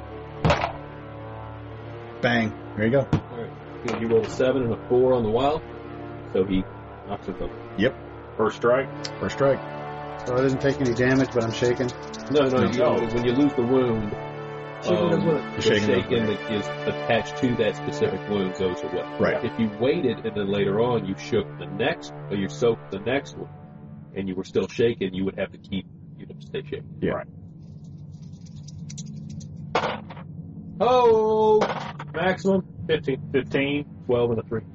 Bang. There you go. Alright. You, you roll a seven and a four on the wild, so he knocks it over. Yep. First strike. First strike. So I didn't take any damage, but I'm shaking. No, no, No. you know, when you lose the wound, Shaking um, goes with it. the shaking shaking, goes that is attached to that specific wound goes away. Right. If you waited and then later on you shook the next, or you soaked the next one, and you were still shaking, you would have to keep, you'd have to stay shaking. Yeah. Right. Oh! Maximum fifteen. fifteen. twelve and a three.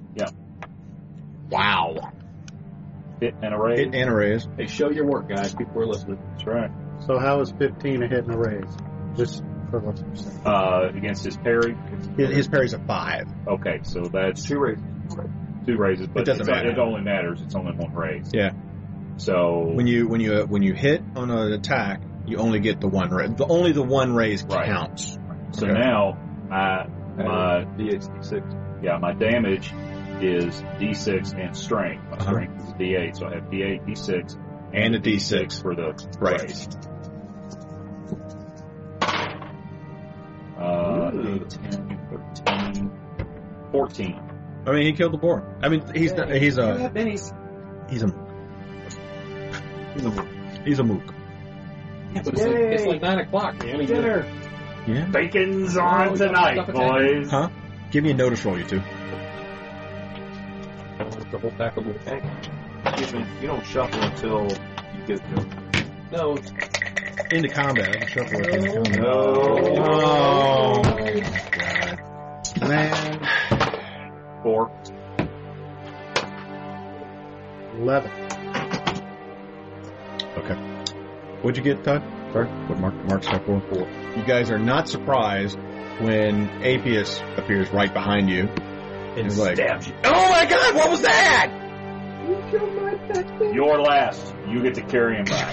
Wow. Hit and a raise. Hit and a raise. Hey, show your work, guys. People are listening. That's right. So how is fifteen a hit and a raise? Just for what you're saying. Uh, against his parry. His, his parry's a five. Okay, so that's Two raises. two raises, but It doesn't it's- matter. It only matters. It's only one raise. Yeah. So When you when you when you hit on an attack, you only get the one raise. The only the one raise Right. counts. so Okay. now my my D eight, D six. yeah my damage is D six and strength. My Uh-huh. strength is D eight, so I have D eight, D six, And a D six. for the Right. raise. Uh, Ooh. eight, ten, thirteen, fourteen. I mean, he killed the boar. I mean, he's not, he's You a have bennies. he's a he's a mook. Yeah, but it's like, Yay. it's like nine o'clock, man. Dinner. Yeah. Bacon's Oh, on yeah, tonight, stuff it boys. Huh? Give me a notice roll, you two. The whole pack of little tank. Excuse me, you don't shuffle until you get to No, Into combat. I can shuffle it into combat. No. Oh. God. Man. Four. Eleven. Okay. What'd you get, Todd? Sorry. What Mark Mark's got for? Four. You guys are not surprised when Apius appears right behind you. And He's like, stabs you. oh my God, what was that? You killed my pet. You're last. You get to carry him back.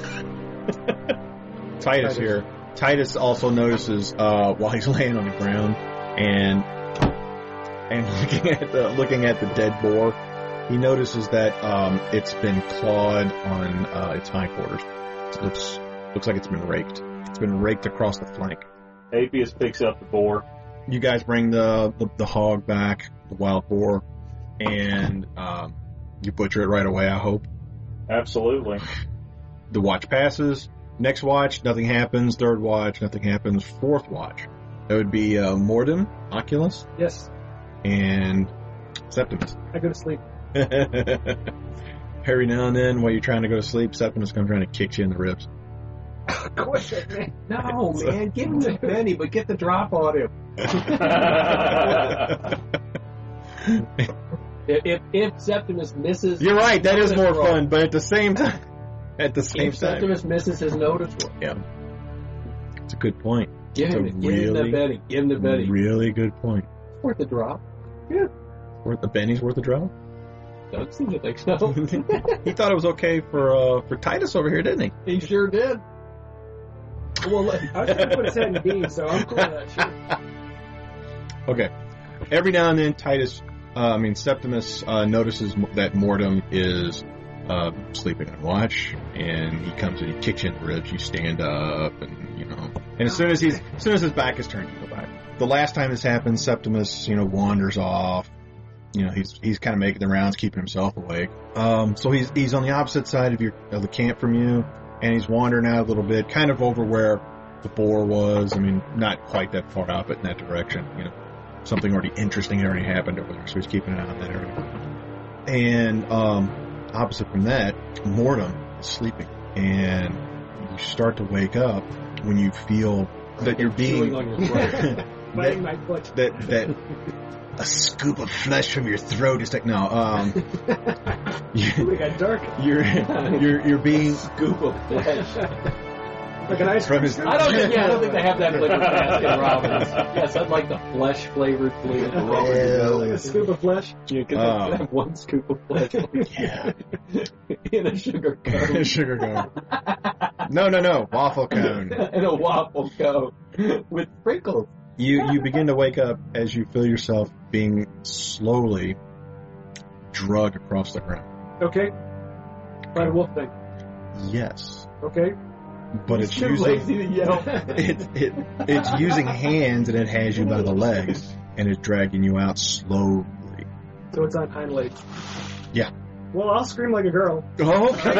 Titus Titus. here. Titus also notices uh, while he's laying on the ground and and looking at the looking at the dead boar, he notices that um, it's been clawed on uh, its hindquarters. It looks looks like it's been raked. It's been raked across the flank. Apius picks up the boar. You guys bring the the, the hog back, the wild boar, and um, you butcher it right away. I hope. Absolutely. The watch passes. Next watch, nothing happens. Third watch, nothing happens. Fourth watch, that would be uh, Mordem, Oculus, Yes, and Septimus. I go to sleep. Every now and then, while you're trying to go to sleep, Septimus comes around and kicks you in the ribs. Quit it, man. no, man. Give him the penny, but get the drop on him. If if, if Septimus misses, You're right. That is more notice roll. fun, but at the same time, at the same If time, Septimus misses his notice roll, yeah, it's a good point. give It's him, a give him the really- penny. Give him the penny. Really good point. It's worth the drop. Worth the Benny's worth a drop. Doug seems to think so. He thought it was okay for uh, for Titus over here, didn't he? He sure did. Well, let- I was going to put his head in D, so I'm cool with that shit. Okay. Every now and then, Titus Uh, I mean, Septimus uh, notices m- that Mortem is uh, sleeping on watch, and he comes and he kicks you in the ribs. You stand up, and you know. And as soon as he's, as soon as his back is turned, you go back. The last time this happened, Septimus, you know, wanders off. You know, he's he's kind of making the rounds, keeping himself awake. Um, so he's he's on the opposite side of your of the camp from you, and he's wandering out a little bit, kind of over where the boar was. I mean, not quite that far out, but in that direction. You know, something already interesting already happened over there, so he's keeping an eye on that area. And um, opposite from that, Mortem is sleeping, and you start to wake up when you feel that you're being Chewing on your throat. Biting my foot. that that a scoop of flesh from your throat is like no. Um, you, We got dark. you're you're you're being Scoop of flesh. Like an ice from cream. his. I don't think. Yeah, I don't think they have that flavor Baskin Robbins. Yes, I'd like the flesh flavored flavor. Like a scoop of flesh. You can Oh. have one scoop of flesh. Yeah. In a sugar cone. Sugar cone. No, no, no. Waffle cone. In a waffle cone with sprinkles. You you begin to wake up as you feel yourself being slowly drugged across the ground. Okay. By the wolf thing. Yes, Okay. but it's Too using lazy to yell. it, it it's using hands and it has you by the legs and it's dragging you out slowly. So it's on hind legs. Yeah. Well, I'll scream like a girl. Okay.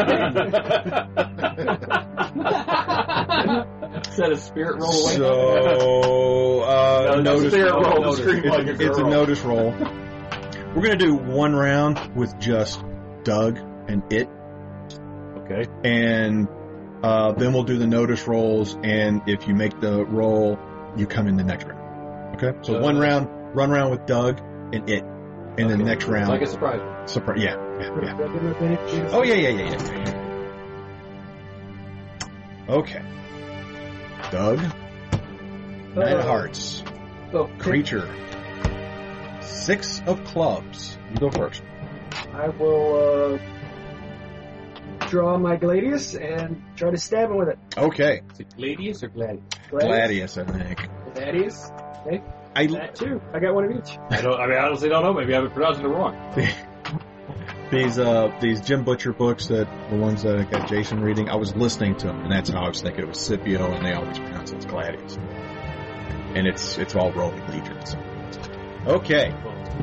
Is that a spirit roll away? So uh, No, notice spirit roll, notice. scream like a It's a girl. notice roll. We're gonna do one round with just Doug and it. Okay. And uh, then we'll do the notice rolls, and if you make the roll, you come in the next round. Okay? So Uh, one round, run round with Doug and it, and then Okay. next round, Like a surprise. surprise. Yeah, yeah, yeah. Yeah. Oh yeah, yeah, yeah, yeah. Okay. Doug, nine of hearts, So, creature, six of clubs. You go first. I will uh, draw my Gladius and try to stab him with it. Okay, is it Gladius or Gladius? Gladius, I think. Gladius. I That too. I got one of each. I don't. I mean, I honestly don't know. Maybe I've been pronouncing it wrong. These uh these Jim Butcher books, that the ones that I got Jason reading, I was listening to them, and that's how I was thinking it was Scipio, and they always pronounce it as Gladius. And it's it's all Roman legions. Okay.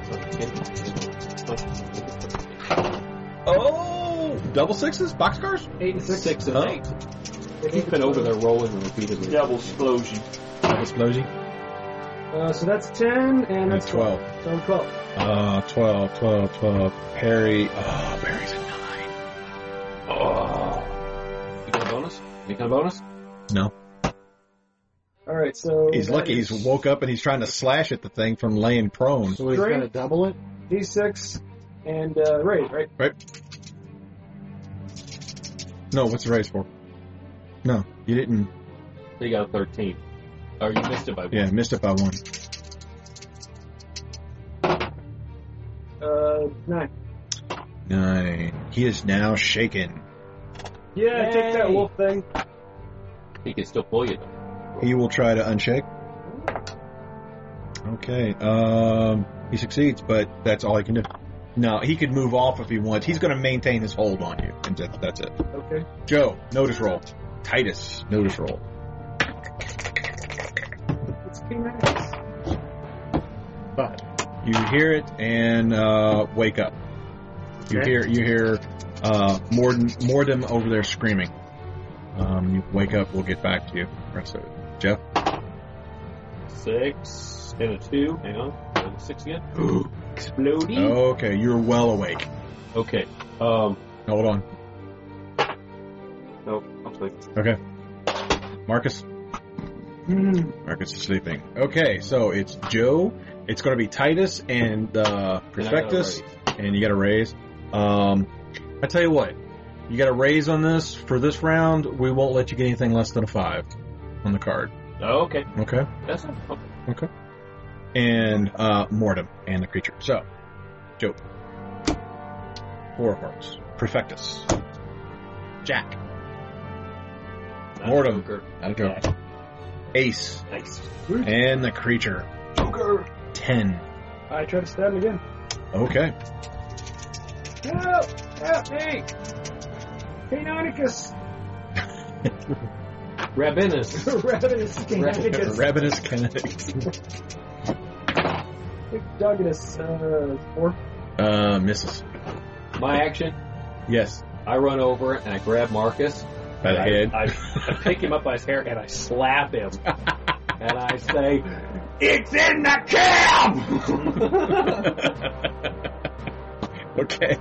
Oh, double sixes, boxcars. Eight and six. Six and Oh. eight. He's been over there rolling repeatedly. Double explosion. Double explosion. Uh, so that's ten, and that's That's twelve. So I'm twelve. Uh, twelve, twelve, twelve. Perry. Oh, Perry's a nine. Oh. You got a bonus? Any kind of bonus? No. All right, so He's that lucky he's is woke up and he's trying to slash at the thing from laying prone. So he's Three. going to double it? D six and uh, raise, right? Right? No, what's the raise for? No, you didn't. You got a thirteen. Or you missed it by one. Yeah, missed it by one. Uh, nine. Nine. He is now shaken. Yeah, take that Yay. wolf thing. He can still pull you though. He will try to unshake. Okay. Um, he succeeds, but that's all he can do. No, he could move off if he wants. He's going to maintain his hold on you, and that, that's it. Okay. Joe, notice roll. Titus, notice roll. It's King Max. Five. You hear it and uh, wake up. You Okay. hear you hear uh, Morden, Mordem over there screaming. Um, you wake up. We'll get back to you. Rest of it. Jeff. Six and a two. Hang on. And a six again. Exploding. Okay, you're well awake. Okay. Um. Hold on. No, I'll sleep. Okay. Marcus. Hmm. Marcus is sleeping. Okay, so it's Joe. It's going to be Titus and uh, Prospectus, and you got to raise. Um, I tell you what, you got to raise on this for this round. We won't let you get anything less than a five on the card. Oh, okay. Okay. That's not okay. Okay. And uh, Mortem and the creature. So, Joe. Four of hearts. Perfectus. Jack. That's Mortem. Joker. That'll go. Ace. Nice. And the creature. Joker. Ten. I try to stab him again. Okay. Help! Help me! Canonicus! Rabinus. Ravenous Canonicus. Ravenous kinetics. Big Dugginus, uh, four. Uh, misses. My action, Yes. I run over and I grab Marcus. By the I, head. I, I pick him up by his hair and I slap him. And I say, "It's in the cab!" Okay.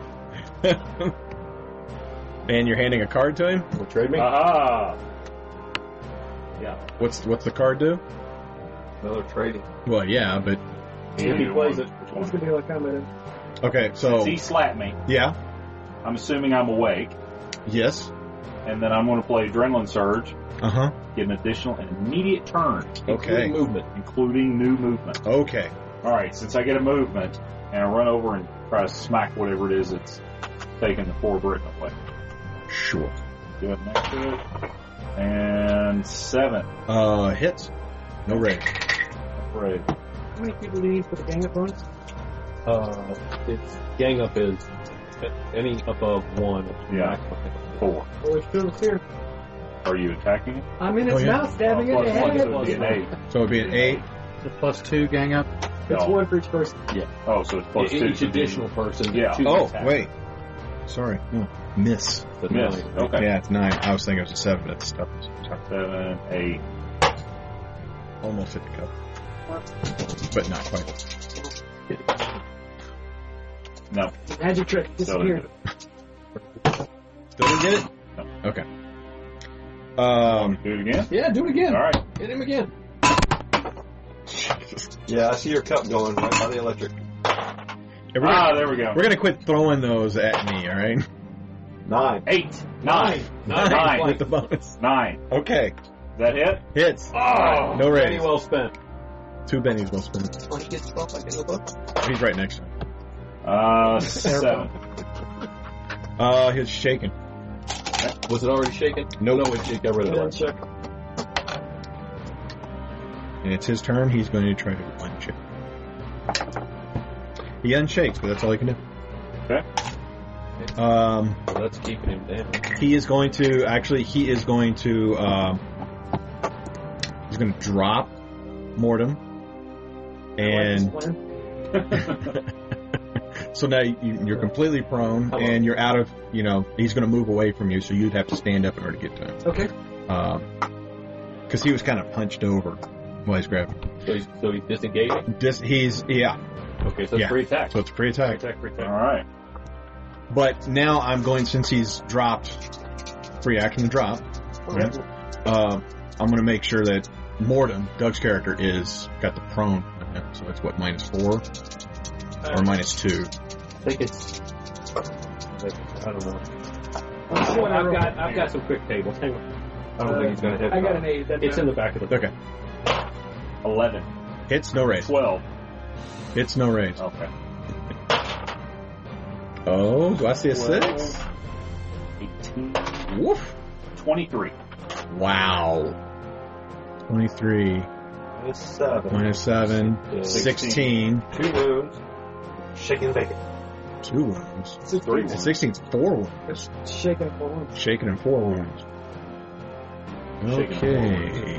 And you're handing a card to him? Will trade me? Aha! Yeah. What's what's the card do? Another trading. Well, yeah, but If he plays it. What's the deal? Comment in. okay. So Since he slapped me, yeah, I'm assuming I'm awake, yes, and then I'm going to play Adrenaline Surge, uh huh. get an additional and immediate turn, Okay, Movement. including new movement. okay. All right, since I get a movement, and I run over and try to smack whatever it is that's taking the four Britain away. Sure. Do it next to it. And seven. Uh, hits. No rage. Right. How many people do you need for the gang up bonus? Uh, it's gang up is any above one. Yeah. Four. Oh, it's still here. Are you attacking it? I'm in Oh, its yeah. mouth, stabbing Oh, it in the plus one, head. so it'd be an eight. So it'd be an eight. The plus two gang up. It's No. one for each person. Oh, so it's plus E- two. Each so it'd be- additional person. Yeah. Two Oh, attacks. wait. Sorry. No. Miss. But Miss. nine. Okay. Yeah, it's nine. I was thinking it was a seven. That's tough. Seven, eight. Almost hit the cup. But not quite. No. Magic trick. Still Disappeared. didn't Still didn't get it? No. Okay. Um, do it again? Yeah, do it again. All right. Hit him again. Yeah, I see your cup going right by the electric. we're, gonna, Ah, there we go. we're gonna quit throwing those at me, alright? Nine. Eight. Nine. Nine. Nine. With the bonus. Nine. Okay. Is that hit? Hits. Oh! No Penny raise. well spent. Two bennies will spend. Oh, he gets twelve. I get a book. He's right next to him. Uh, seven. Uh, he's shaking. Was it already shaken? Nope. No, it got rid of Then it. check. And it's his turn. He's going to try to unshake. He unshakes, but that's all he can do. Okay. Um, So that's keeping him down. he is going to, actually, he is going to, um, he's going to drop Mortem. And so now you, you're completely prone, Hello. and you're out of, you know, he's going to move away from you, so you'd have to stand up in order to get to him. Okay. Because he was kind of punched over while he's grabbing. So he's, so he's disengaging? This, he's, yeah, Okay, so it's Yeah. free attack. so it's a free Free attack. attack, free All attack. right. But now I'm going, since he's dropped, free action to drop, right? Uh, I'm going to make sure that Mortem, Doug's character, is got the prone on him. So it's what, minus four? Or minus two? I think it's. I don't know. Let's see what I I've roll. got I've got some quick tables. Hang on. I don't think he's going to hit. I got an eight. That's It's in the back of the book. Okay. Eleven. Hits, no raise. Twelve. Hits, no raise. Okay. Oh, do I see a six? Eighteen. Woof. Twenty-three. Wow. twenty-three Minus seven. minus seven. Uh, sixteen. Two wounds. Shaking bacon. Two wounds. Three wounds. sixteen's four wounds. Shaking for one. Shaken and four wounds. Shaken and four Okay.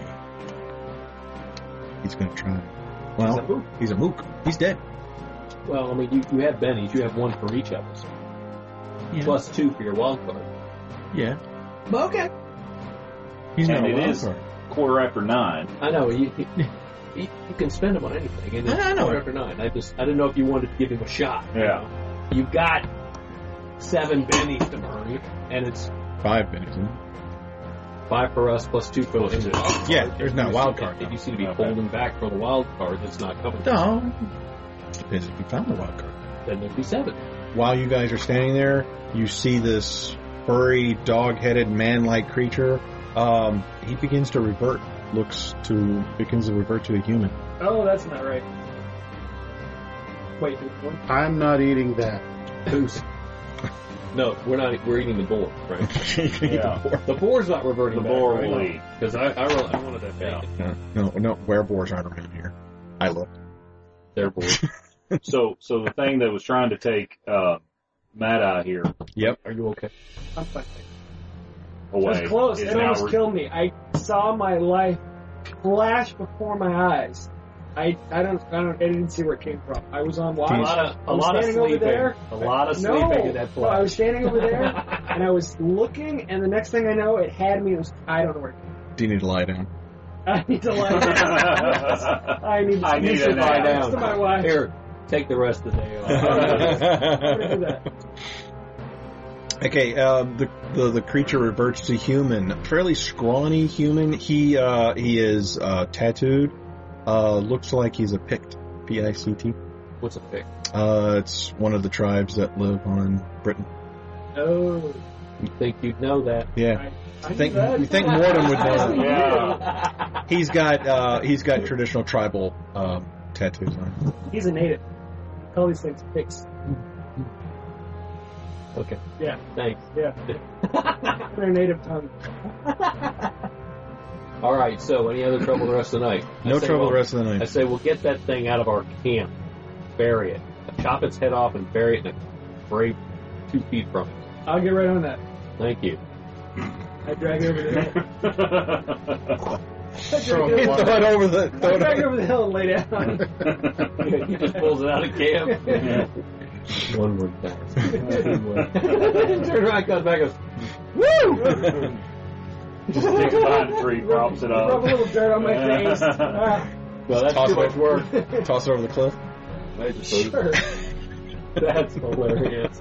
He's gonna try. Well, he's a mook. He's dead. Well, I mean, you, you have bennies. You have one for each of us. Yeah. Plus two for your wild card. Yeah. Okay. He's And not a it wild is- card. Quarter after nine. I know. You, you, you you can spend them on anything. And it's I know. quarter after nine. I just I didn't know if you wanted to give him a shot. you Yeah. know. You've got seven bennies to burn, and it's Five bennies. Huh? five for us plus two for the wild card. Yeah, there's no You wild seem- card, You no. seem to be Okay. holding back for the wild card that's not coming. No. Depends if you found the wild card. Then there'd be seven. While you guys are standing there, you see this furry, dog-headed, man-like creature. Um, he begins to revert. Looks to begins to revert to a human. Oh, that's not right. Wait, what? I'm not eating that. Who's? No, we're not. We're eating the boar, right? You can eat Yeah. the boar. The boar's not reverting The back, boar right? will eat. Because I, I, really, I wanted that Yeah. bacon. No, no, no. Wereboars aren't around here. I looked. They're boars. So, so the thing that was trying to take uh, Mad Eye here Yep. Are you okay? I'm fine. It away was close. is It now almost re- killed me. I saw my life flash before my eyes. I I don't I don't I didn't see where it came from. I was on watch. A lot of, I a was lot of standing over sleeping. there. A lot of no, sleeping in that no, I flash. was standing over there and I was looking, and the next thing I know, it had me. It was I don't know where. It came Do you need to lie down? from. I need to lie down. I need to, I need to to lie lie down. down. To my wife. Here, take the rest of the day off. I'm gonna do that. Okay, uh, the, the the creature reverts to human, fairly scrawny human. He uh, he is uh, tattooed. Uh, looks like he's a Pict, P I C T. What's a pick? Uh, it's one of the tribes that live on Britain. Oh, You think you'd know that? Yeah, I, I think knew that. you think Morden would know. Yeah. He's got uh, he's got traditional tribal um, tattoos on him. He's a native. Call these things pigs. Okay. Yeah, Thanks. yeah. Their native tongue. All right. So, any other trouble the rest of the night? I No say, trouble well, the rest of the I night. say we'll get that thing out of our camp, bury it, chop its head off, and bury it in a grave two feet from it. I'll get right on that. Thank you. I drag it over the hill. I Throw drag it it over, over the. Throw I it drag it over. over the hill and lay down. He just pulls it out of camp. One more time. Turn around, comes back, and goes, Woo! Just stick it behind the tree, props it Rub a up. little dirt on my face. Ah, well, that's Toss too it much work. Toss it over the cliff. I just sure. That's hilarious.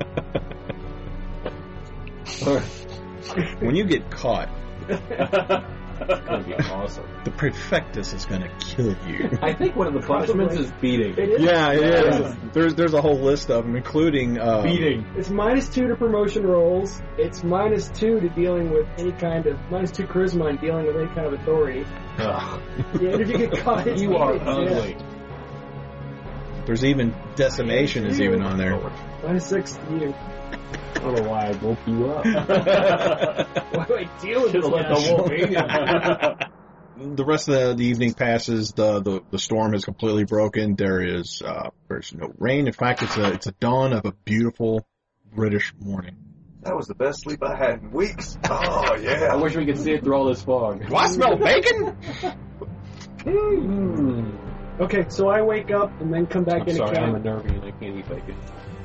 All right. When you get caught, That's going to be awesome. the prefectus is going to kill you. I think one of the punishments is beating. It is. Yeah, it is. There's there's a whole list of them, including uh, Beating. It's minus two to promotion rolls. It's minus two to dealing with any kind of minus two charisma and dealing with any kind of authority. Ugh. Yeah, and if you get caught, it's You are yeah. ugly. There's even decimation is even on there. Minus six to you. I don't know why I woke you up. Why do I deal with this Should've let guy? the wolf eat it. The rest of the, the evening passes. The, the the storm is completely broken. There is uh, there's no rain. In fact, it's a it's a dawn of a beautiful British morning. That was the best sleep I had in weeks. Oh, I yeah. wish we could see it through all this fog. Do I smell bacon? Mm. Okay, so I wake up and then come back I'm into sorry, I'm a camp. nervy and I can't eat bacon.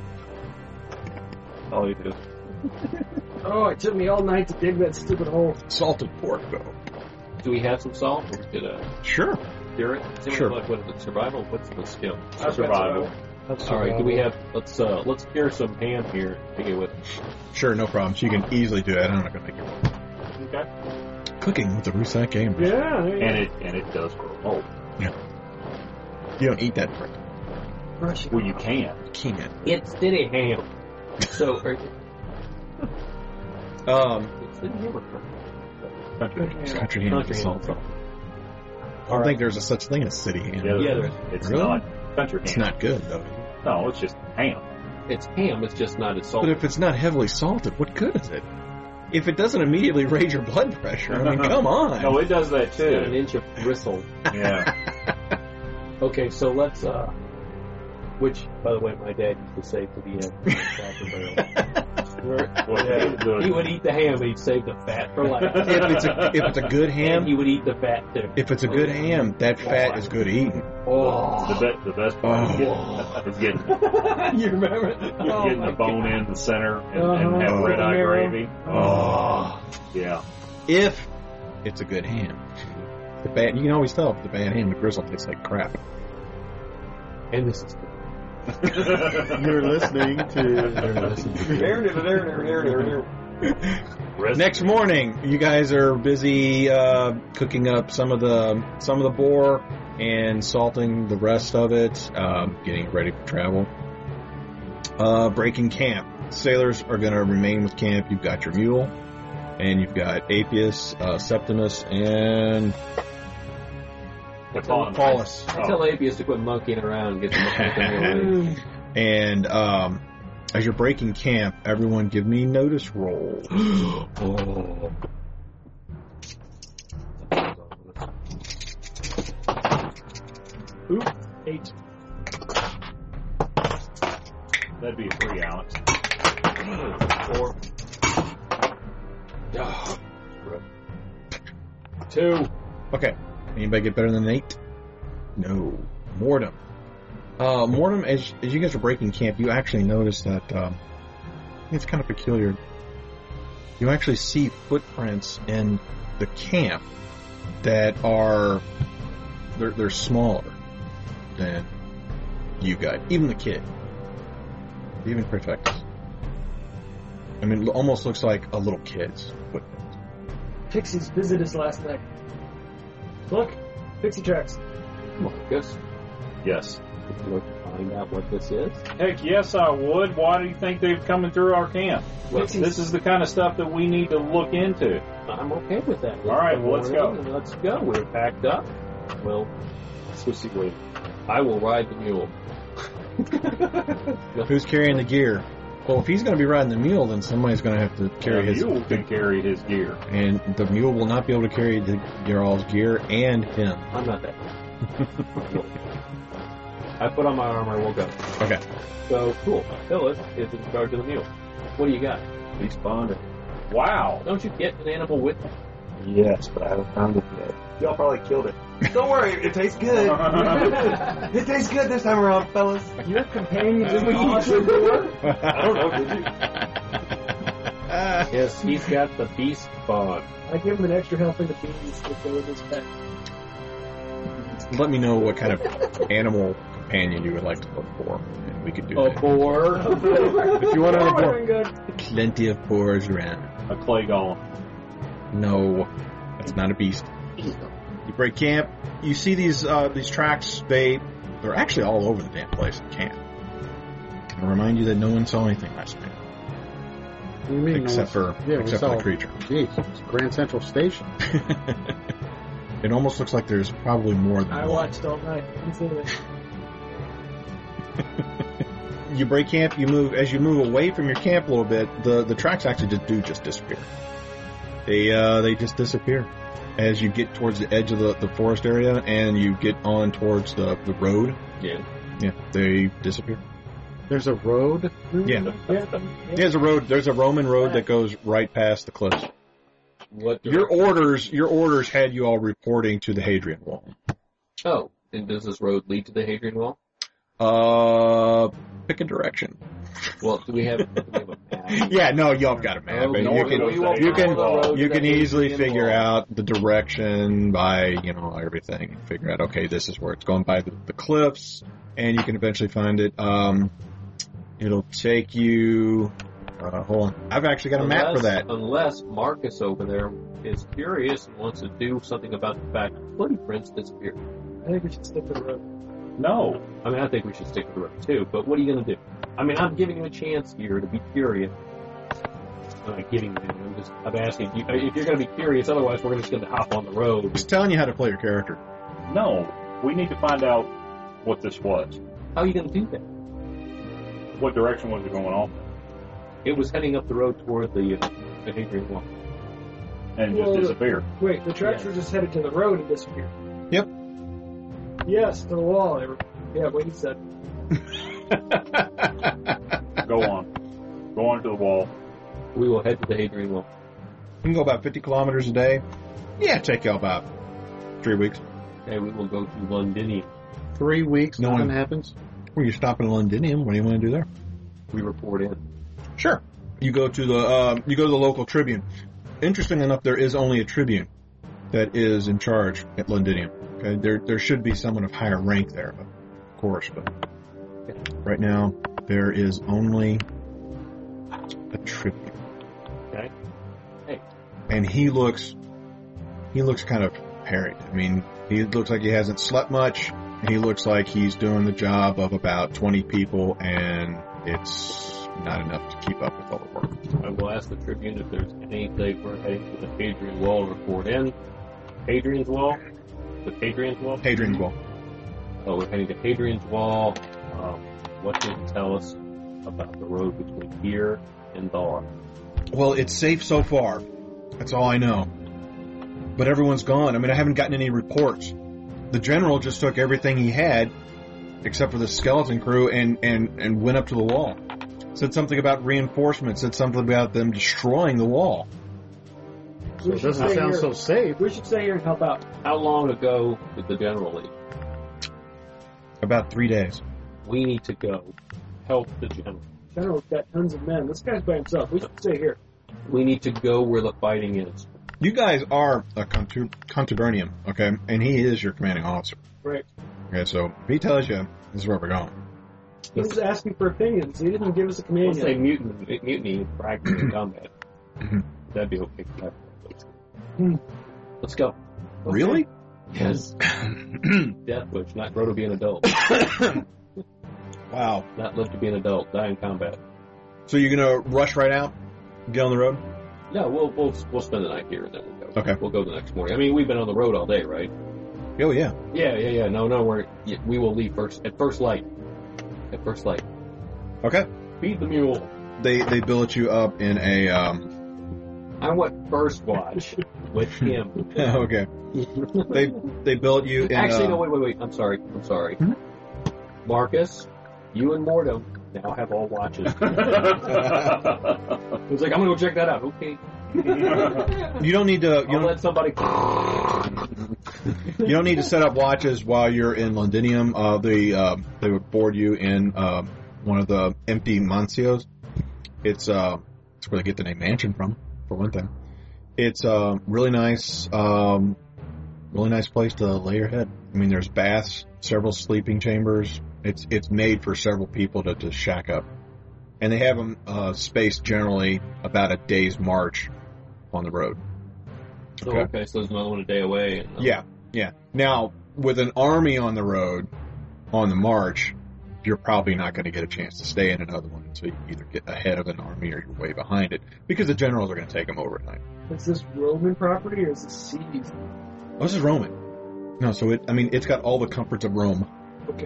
All you do. Oh, it took me all night to dig that stupid hole. Salted pork, though. Do we have some salt? Or we could uh, Sure. cure it? See Sure. What, what is it? Survival? What's the skill? I've got Survival. All right. Do we have? Let's uh, let's cure some ham here. Take it with. Sure, no problem. So you can easily do that. I'm not going to make you work. Okay. Cooking with the Rusak game. Yeah, there you And it and it does grow old. You don't eat that prick. go. Brush it. Well, you can. You can't. It's Diddy ham. So, are, Um, it's Diddy ham or Good it's hand. country ham. country with ham? salt. I don't think there's a such thing as city ham. Yeah, Yeah, there's. It's Really? not country ham. It's not good, though. No, it's just ham. It's ham. It's just not as But salty. if it's not heavily salted, what good is it? If it doesn't immediately raise your blood pressure, I mean, come on. No, it does that It's got an too. inch of bristle. Yeah. Okay, so let's. uh Which, by the way, my dad used to say to the end. Cracker Barrel. Well, Yeah. the- He would eat the ham, and he'd save the fat for last. if it's a if it's a good And ham, he would eat the fat too. if it's a good ham, that fat is good eating. Oh, The, be- the best part is Oh. getting, is getting, you remember? it? Oh, getting my the bone God. in the center and, Uh-huh. and have Oh. red eye Marrow. gravy. Oh, Yeah. if it's a good ham. The bad, you can always tell if the bad ham, the grizzle tastes like crap. And this is. You're listening to. Rest- Next morning, you guys are busy uh, cooking up some of the some of the boar and salting the rest of it, um, getting ready for travel. Uh, breaking camp. Sailors are going to remain with camp. You've got your mule, and you've got Apius, uh, Septimus, and Eponymous. Paulus. I tell Apius to quit monkeying around and get the ready. And um, as you're breaking camp, everyone give me notice rolls. Oh. Oop, eight. That'd be a three, Alex. Four. Two. Okay. Anybody get better than an eight? No. Mortem. Uh, Mortem, as, as you guys are breaking camp, you actually notice that, um, it's kind of peculiar. You actually see footprints in the camp that are, they're, they're smaller than you guys. Even the kid. Even Prefectus. I mean, it almost looks like a little kid's footprints. Pixies visited us last night. Look, pixie tracks. Marcus, Yes. would you like to find out what this is? Heck yes, I would. Why do you think they're coming through our camp? Well, Pixies. This is the kind of stuff that we need to look into. I'm okay with that. All right, well, let's go. And let's go. We're packed up. Well, exclusively, I will ride the mule. Who's carrying the gear? Well, if he's going to be riding the mule, then somebody's going to have to carry the his mule can carry his gear. and the mule will not be able to carry the your all's gear and him. I'm not that. I put on my armor. We'll go. Okay. So cool. Phyllis is in charge of the mule. What do you got? Beast bond. Wow. Don't you get an animal with you? Yes, but I haven't found it yet. Y'all probably killed it. Don't worry, it tastes good. It tastes good this time around, fellas. You have companions in the closet door? I don't know, did you? Yes, he's got the beast bond. I give him an extra helping of beans to go with his pet. Let me know what kind of animal companion you would like to look for, and we could do A that. boar. If you want to Oh, boar, we're good. plenty of boars around. A clay golem. No, that's not a beast. You break camp. You see these uh, these tracks. They they're actually all over the damn place in camp. I remind you that no one saw anything last night What do you mean? except no, for yeah, we except saw, for the creature. Jeez, it's Grand Central Station. It almost looks like there's probably more than I one. watched all night. Didn't see it. You break camp. You move as you move away from your camp a little bit. The the tracks actually just do just disappear. They uh they just disappear as you get towards the edge of the, the forest area and you get on towards the the road. Yeah. Yeah, they disappear. There's a road. Yeah. Yeah. There's a road. There's a Roman road that goes right past the cliffs. What? Your orders, your orders had you all reporting to the Hadrian Wall. Oh, and does this road lead to the Hadrian Wall? Uh, pick a direction. Well, do we have, do we have a map? Yeah, no, y'all got a map. Oh, and no, you we can, don't you say can, the road you to can the easily Hadrian figure Wall. out the direction by, you know, everything. And figure out, okay, this is where it's going by the, the cliffs, and you can eventually find it. Um, it'll take you. Uh, hold on, I've actually got a unless, map for that. Unless Marcus over there is curious and wants to do something about the fact that footprints disappeared. I think we should stick to the road. No. I mean, I think we should stick to the road too, but what are you going to do? I mean, I'm giving you a chance here to be curious. I'm not giving you, I'm just, I'm asking if, you, if you're going to be curious, otherwise we're just going to hop on the road. Just telling you how to play your character. No. We need to find out what this was. How are you going to do that? What direction was it going on? It was heading up the road toward the, uh, the Hadrian Wall. And Well, just disappeared. Wait, the tracks Yeah. were just headed to the road and disappeared. Yep. Yes, to the wall. They were, yeah, what he said. Go on. Go on to the wall. We will head to the Hadrian Wall. You can go about fifty kilometers a day. Yeah, it'll take you about three weeks. Okay, we will go to Londinium. Three weeks, No nothing one- happens. Well, you're stopping in Londinium. What do you want to do there? We report in. Sure. You go to the uh, you go to the local Tribune. Interesting enough, there is only a Tribune that is in charge at Londinium. Okay, there there should be someone of higher rank there, but, of course. But right now, there is only a Tribune. Okay. Hey. And he looks he looks kind of harried. I mean, he looks like he hasn't slept much. And he looks like he's doing the job of about twenty people, and it's not enough to keep up with all the work. I will ask the Tribune if there's anything we're heading to the Hadrian Wall to report in. Hadrian's Wall? The Hadrian's Wall? Hadrian's Wall. Oh, we're heading to Hadrian's Wall. Um, what can you tell us about the road between here and Thar? Well, it's safe so far. That's all I know. But everyone's gone. I mean, I haven't gotten any reports. The general just took everything he had, except for the skeleton crew, and, and, and went up to the wall. Said something about reinforcements. Said something about them destroying the wall. So We it should doesn't stay sound here. so safe. We should stay here and help out. How long ago did the general leave? About three days. We need to go help the general. General's got tons of men. This guy's by himself. We should stay here. We need to go where the fighting is. You guys are a Contu- Contubernium, okay? And he is your commanding officer. Right. Okay, so if he tells you this is where we're going. He was asking for opinions. He didn't give us a command Let's say yet. mutiny, mutiny, fragment, and combat. Mhm. That'd be okay. Let's go. Hmm. Let's go. Really? Yes. Death wish, not grow to be an adult. Wow. Not live to be an adult. Die in combat. So you're gonna rush right out? Get on the road? No, we'll we'll we'll spend the night here and then we'll go. Okay. We'll go the next morning. I mean, we've been on the road all day, right? Oh yeah. Yeah, yeah, yeah. No, no, we're yeah, we will leave first at first light. At first light. Okay. Feed the mule. They they billet you up in a um. I want first watch with him. okay. They they billet you in. Actually, uh, no, wait, wait, wait. I'm sorry. I'm sorry. Hmm? Marcus, you and Mordom now have all watches. He's like, I'm gonna go check that out. Okay. You don't need to. You I'll don't, let somebody. you don't need to set up watches while you're in Londinium. Uh, they uh, they would board you in uh, one of the empty mancios. It's uh, it's where they get the name mansion from, for one thing. It's uh, really nice, um, really nice place to lay your head. I mean, there's baths, several sleeping chambers. It's it's made for several people to, to shack up, and they have them uh, spaced generally about a day's march on the road. So, okay, so there's another one a day away. And, uh, Yeah, yeah. Now, with an army on the road, on the march, you're probably not going to get a chance to stay in another one until you either get ahead of an army or you're way behind it, because the generals are going to take them over at night. Is this Roman property or is this seized? Oh, this is Roman. No, so it, I mean, it's got all the comforts of Rome. Okay.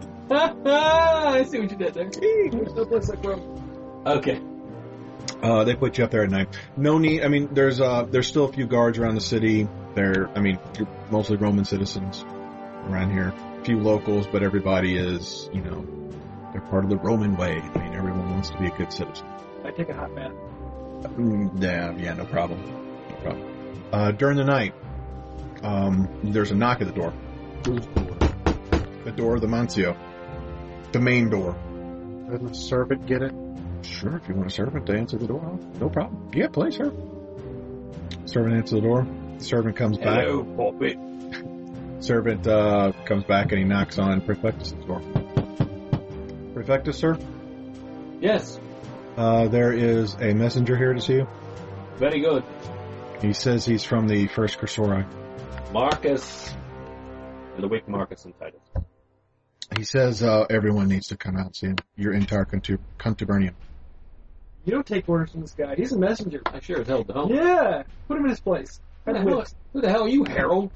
I see what you did there. There's no place like Rome. Okay. Uh, they put you up there at night. No need, I mean, there's, uh, there's still a few guards around the city. They're, I mean, you're mostly Roman citizens around here. A few locals, but everybody is, you know, they're part of the Roman way. I mean, everyone wants to be a good citizen. I take a hot bath. Mm, Yeah, yeah, no problem. No problem. Uh, during the night, um, there's a knock at the door. Who's door? The door of the Mancio. The main door. Doesn't the servant get it? Sure, if you want a servant to answer the door, no problem. Yeah, please, sir. Servant answers the door. The servant comes back. Hello, Poppy. Servant uh, comes back and he knocks on Prefectus' door. Prefectus, sir? Yes, Uh, there is a messenger here to see you. very good. He says he's from the First Cursori. Marcus. And awake Marcus and Titus. He says uh, everyone needs to come out and see him. Your entire Contu- Contubernium. You don't take orders from this guy. He's a messenger. I sure as hell don't. Yeah. Put him in his place. Who the hell, who the hell are you, Harold?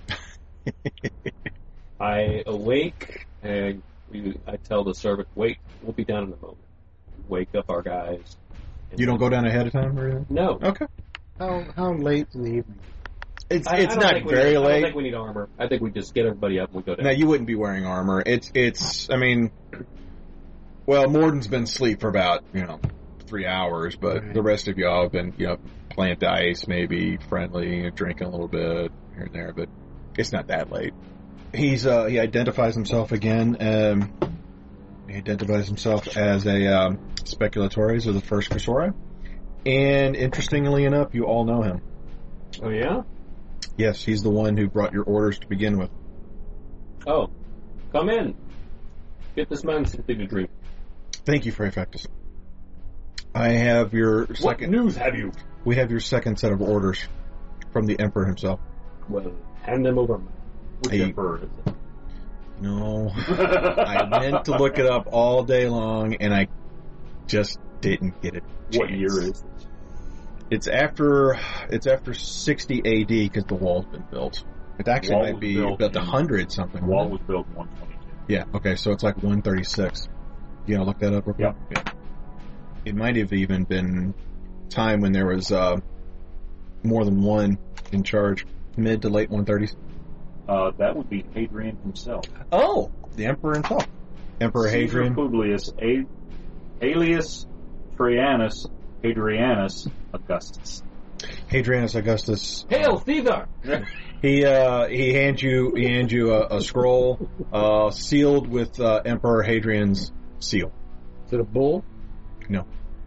I awake and we, I tell the servant, wait, we'll be down in a moment. Wake up our guys. You don't go down ahead of time or anything? No. Okay. How how late in the evening? It's I, it's I don't not think we very need, I don't late. think we need armor. I think we just get everybody up and we go down. Now you wouldn't be wearing armor. It's it's. I mean, well, Morden's been asleep for about you know three hours, but Right. the rest of y'all have been you know playing dice, maybe friendly, drinking a little bit here and there, but it's not that late. He's uh he identifies himself again. Um, he identifies himself as a um, speculatores of the First Cursori, and interestingly enough, you all know him. Oh, yeah? Yes, he's the one who brought your orders to begin with. Oh, come in. Get this man something to drink. Thank you, Prefectus. I have your What second. news have you? We have your second set of orders from the Emperor himself. Well, hand them over. Which Hey. emperor is it? No, I meant to look it up all day long, and I just didn't get it. What year is it? It's after it's after sixty A D because the wall's been built. It actually Wall might was be built built a in- hundred something. The wall was built in one twenty-two. Yeah. Okay. So it's like one thirty-six. You know, look that up real quick. Yep. Yeah. It might have even been time when there was uh, more than one in charge. Mid to late one thirties. Uh, that would be Hadrian himself. Oh, the Emperor himself. Emperor Caesar Hadrian. Publius, a- alias Hadrianus, Hadrianus Augustus. Hadrianus Augustus. Hail Caesar! He uh, he hands you he hands you a, a scroll uh, sealed with uh, Emperor Hadrian's seal. Is it a bull? No,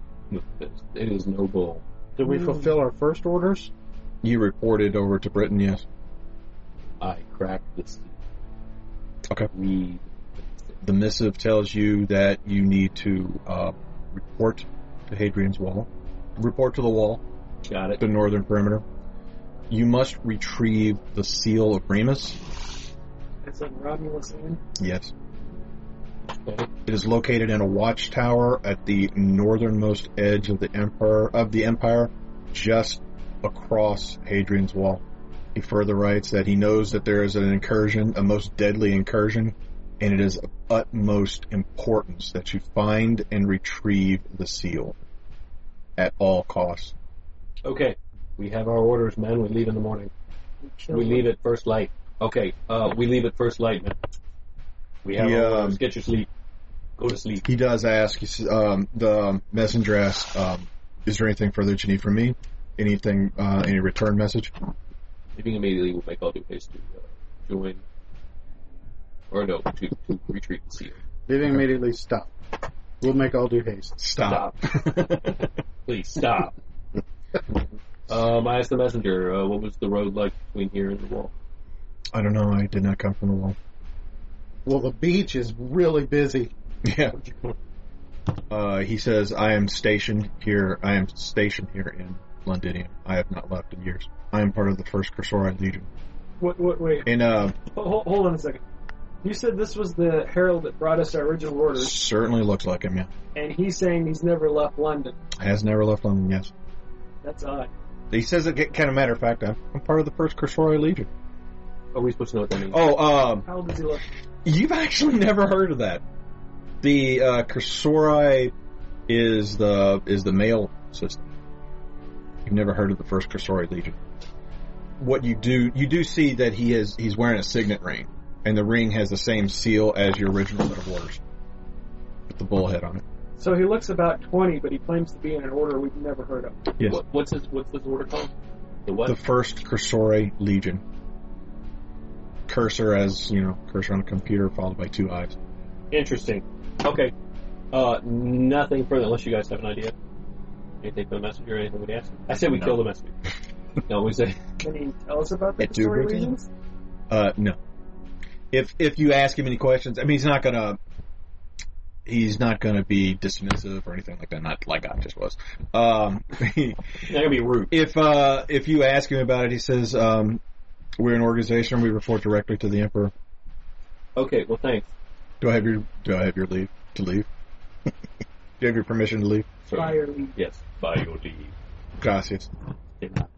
It is no bull. Did we fulfill our first orders? you reported over to Britain. Yes. I cracked the seal. Okay. Read. The missive tells you that you need to uh, report to Hadrian's Wall. Report to the wall, Got it. the northern perimeter. You must retrieve the seal of Remus. It's in Romulus Inn. Yes. Okay. It is located in a watchtower at the northernmost edge of the empire of the empire, just across Hadrian's Wall. He further writes that he knows that there is an incursion, a most deadly incursion, and it is of utmost importance that you find and retrieve the seal at all costs. Okay. We have our orders, men. We leave in the morning. We leave at first light. Okay. Uh, we leave at first light, man. We have He, our um, orders. Get your sleep. Go to sleep. He does ask, he says, um, the messenger asks, um, is there anything further that you need from me? Anything, uh, any return message? Leaving immediately will make all due haste to uh, join, or no, to, to retreat the seal. Leaving immediately, stop. We'll make all due haste. Stop. Please stop. um, I asked the messenger, uh, what was the road like between here and the wall? I don't know, I did not come from the wall. Well, the beach is really busy. Yeah. Uh, he says, I am stationed here, I am stationed here in Londinium. I have not left in years. I am part of the first Cursori Legion. What, what, wait. And, uh, Hold, hold on a second. You said this was the herald that brought us our original orders, certainly looks like him, yeah. and he's saying he's never left London. Has never left London, yes. That's odd. He says it kind of matter of fact, I'm, I'm part of the first Cursori Legion. Are we supposed to know what that means? Oh, um, How old does he look? you've actually never heard of that. The, uh, Cursori is the, is the male system. You've never heard of the first Cursori Legion. What you do, you do see that he is, he's wearing a signet ring, and the ring has the same seal as your original set of orders, with the bullhead on it. So he looks about twenty, but he claims to be in an order we've never heard of. Yes. What, what's his What's this order called? The what? The first Cursori Legion. Cursor as, you know, cursor on a computer followed by two eyes. Interesting. Okay. Uh, nothing further, unless you guys have an idea. Anything for the messenger? Anything we ask? I say we No. kill the messenger. No, we say. Can he tell us about the It do story routine? reasons? Uh, no. If, if you ask him any questions, I mean, he's not gonna, he's not gonna be dismissive or anything like that, not like I just was. Um, Not gonna be rude. if, uh, if you ask him about it, he says, um, we're an organization, we report directly to the Emperor. Okay. Well, thanks. Do I have your, do I have your leave to leave? Do you have your permission to leave? Fire lead. Yes. By your leave. Gracias. Did not.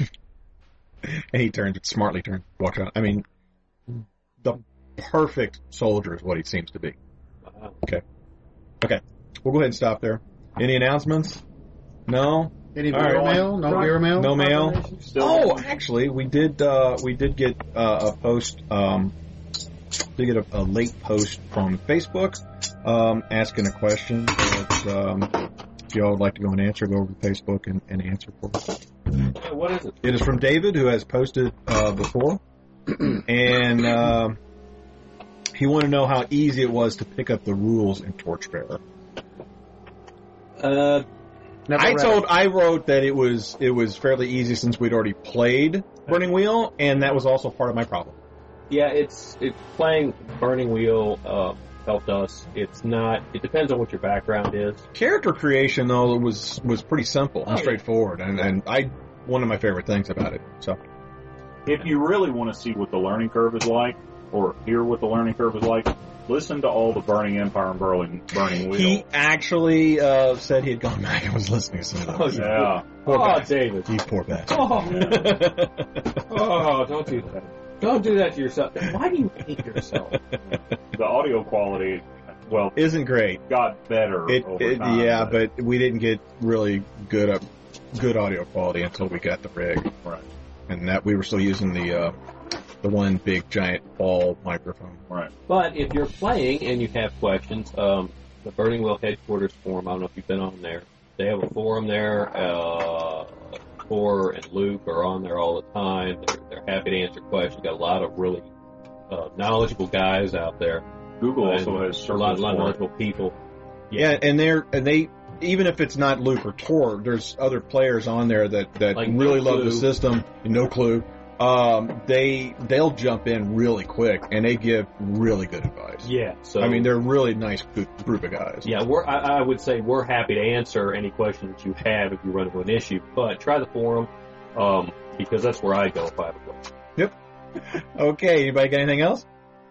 And he turns, smartly turns, walks out. I mean, the perfect soldier is what he seems to be. Wow. Okay. Okay. We'll go ahead and stop there. Any announcements? No? Any All beer right. mail? No Right. beer mail? No mail? Proclamation. Still Oh, actually, we did, uh, we did get, uh, a post, um, did get a, a late post from Facebook, um, asking a question that, um, if y'all would like to go and answer, go over to Facebook and, and answer for us. Uh, what is it? It is from David, who has posted, uh, before. And, um, he wanted to know how easy it was to pick up the rules in Torchbearer. Uh, Never I read told, it. I wrote that it was, it was fairly easy since we'd already played Burning Wheel, and that was also part of my problem. yeah, it's it's playing Burning Wheel. Uh, helped us. It's not. It depends on what your background is. Character creation, though, was, was pretty simple and Oh, yeah. straightforward, and, and I, one of my favorite things about it, so. If you really want to see what the learning curve is like, or hear what the learning curve is like, listen to all the Burning Empire and Burning, Burning Wheel. He actually, uh, said he had gone back and was listening to some of those. yeah. Poor Oh, guy. David. You poor bastard. Oh, oh, don't do that. Don't do that to yourself. Why do you hate yourself? The audio quality, well, Isn't great. got better It, over it time. yeah, but we didn't get really good up, good audio quality until we got the rig, Right, and that we were still using the uh, the one big giant ball microphone. right. But if you're playing and you have questions, um, the Burning Wheel headquarters forum, I don't know if you've been on there, They have a forum there. Uh, Tor and Luke are on there all the time. They're, they're happy to answer questions. Got a lot of really uh, knowledgeable guys out there. Google And also has a lot, circles lot of for it. knowledgeable people. Yeah, and they're and they even if it's not Luke or Tor, there's other players on there that that Like really No love the Clue. system. No clue. Um, they they'll jump in really quick and they give really good advice. Yeah. So I mean, they're a really nice good group of guys. yeah, we're, I, I would say we're happy to answer any questions that you have if you run into an issue. But try the forum, um, because that's where I go if I have a question. Okay, anybody got anything else?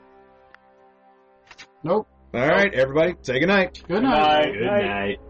Nope. All right, everybody, say goodnight. Good night. Good night.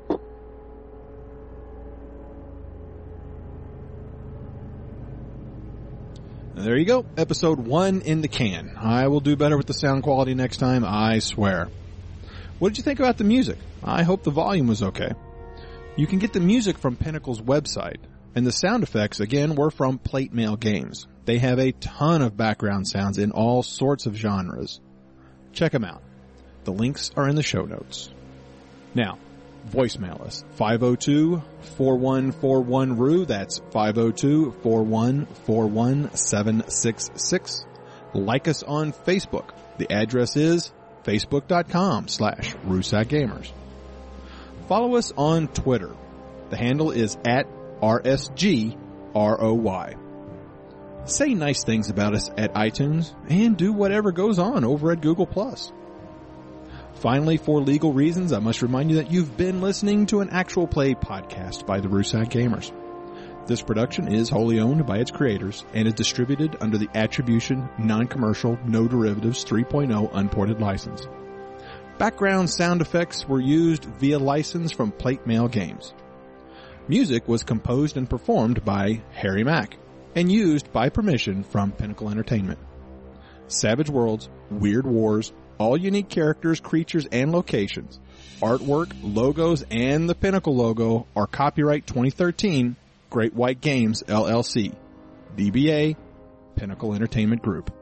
There you go. Episode one in the can. I will do better with the sound quality next time, I swear. What did you think about the music? I hope the volume was okay. You can get the music from Pinnacle's website, and the sound effects, again, were from Plate Mail Games. They have a ton of background sounds in all sorts of genres. Check them out. The links are in the show notes. Now, voicemail us. five oh two, four one four one, R U. That's five oh two, four one four one, seven six six. Like us on Facebook. The address is facebook.com slash RusakGamers. Follow us on Twitter. The handle is at R S G R O Y. Say nice things about us at iTunes and do whatever goes on over at Google Plus. Finally, for legal reasons, I must remind you that you've been listening to an actual play podcast by the Rusak Gamers. This production is wholly owned by its creators and is distributed under the Attribution, Non-Commercial, No Derivatives three point oh Unported License. Background sound effects were used via license from Plate Mail Games. Music was composed and performed by Harry Mack and used by permission from Pinnacle Entertainment. Savage Worlds, Weird Wars, all unique characters, creatures, and locations, artwork, logos, and the Pinnacle logo are copyright twenty thirteen Great White Games, L L C, D B A, Pinnacle Entertainment Group.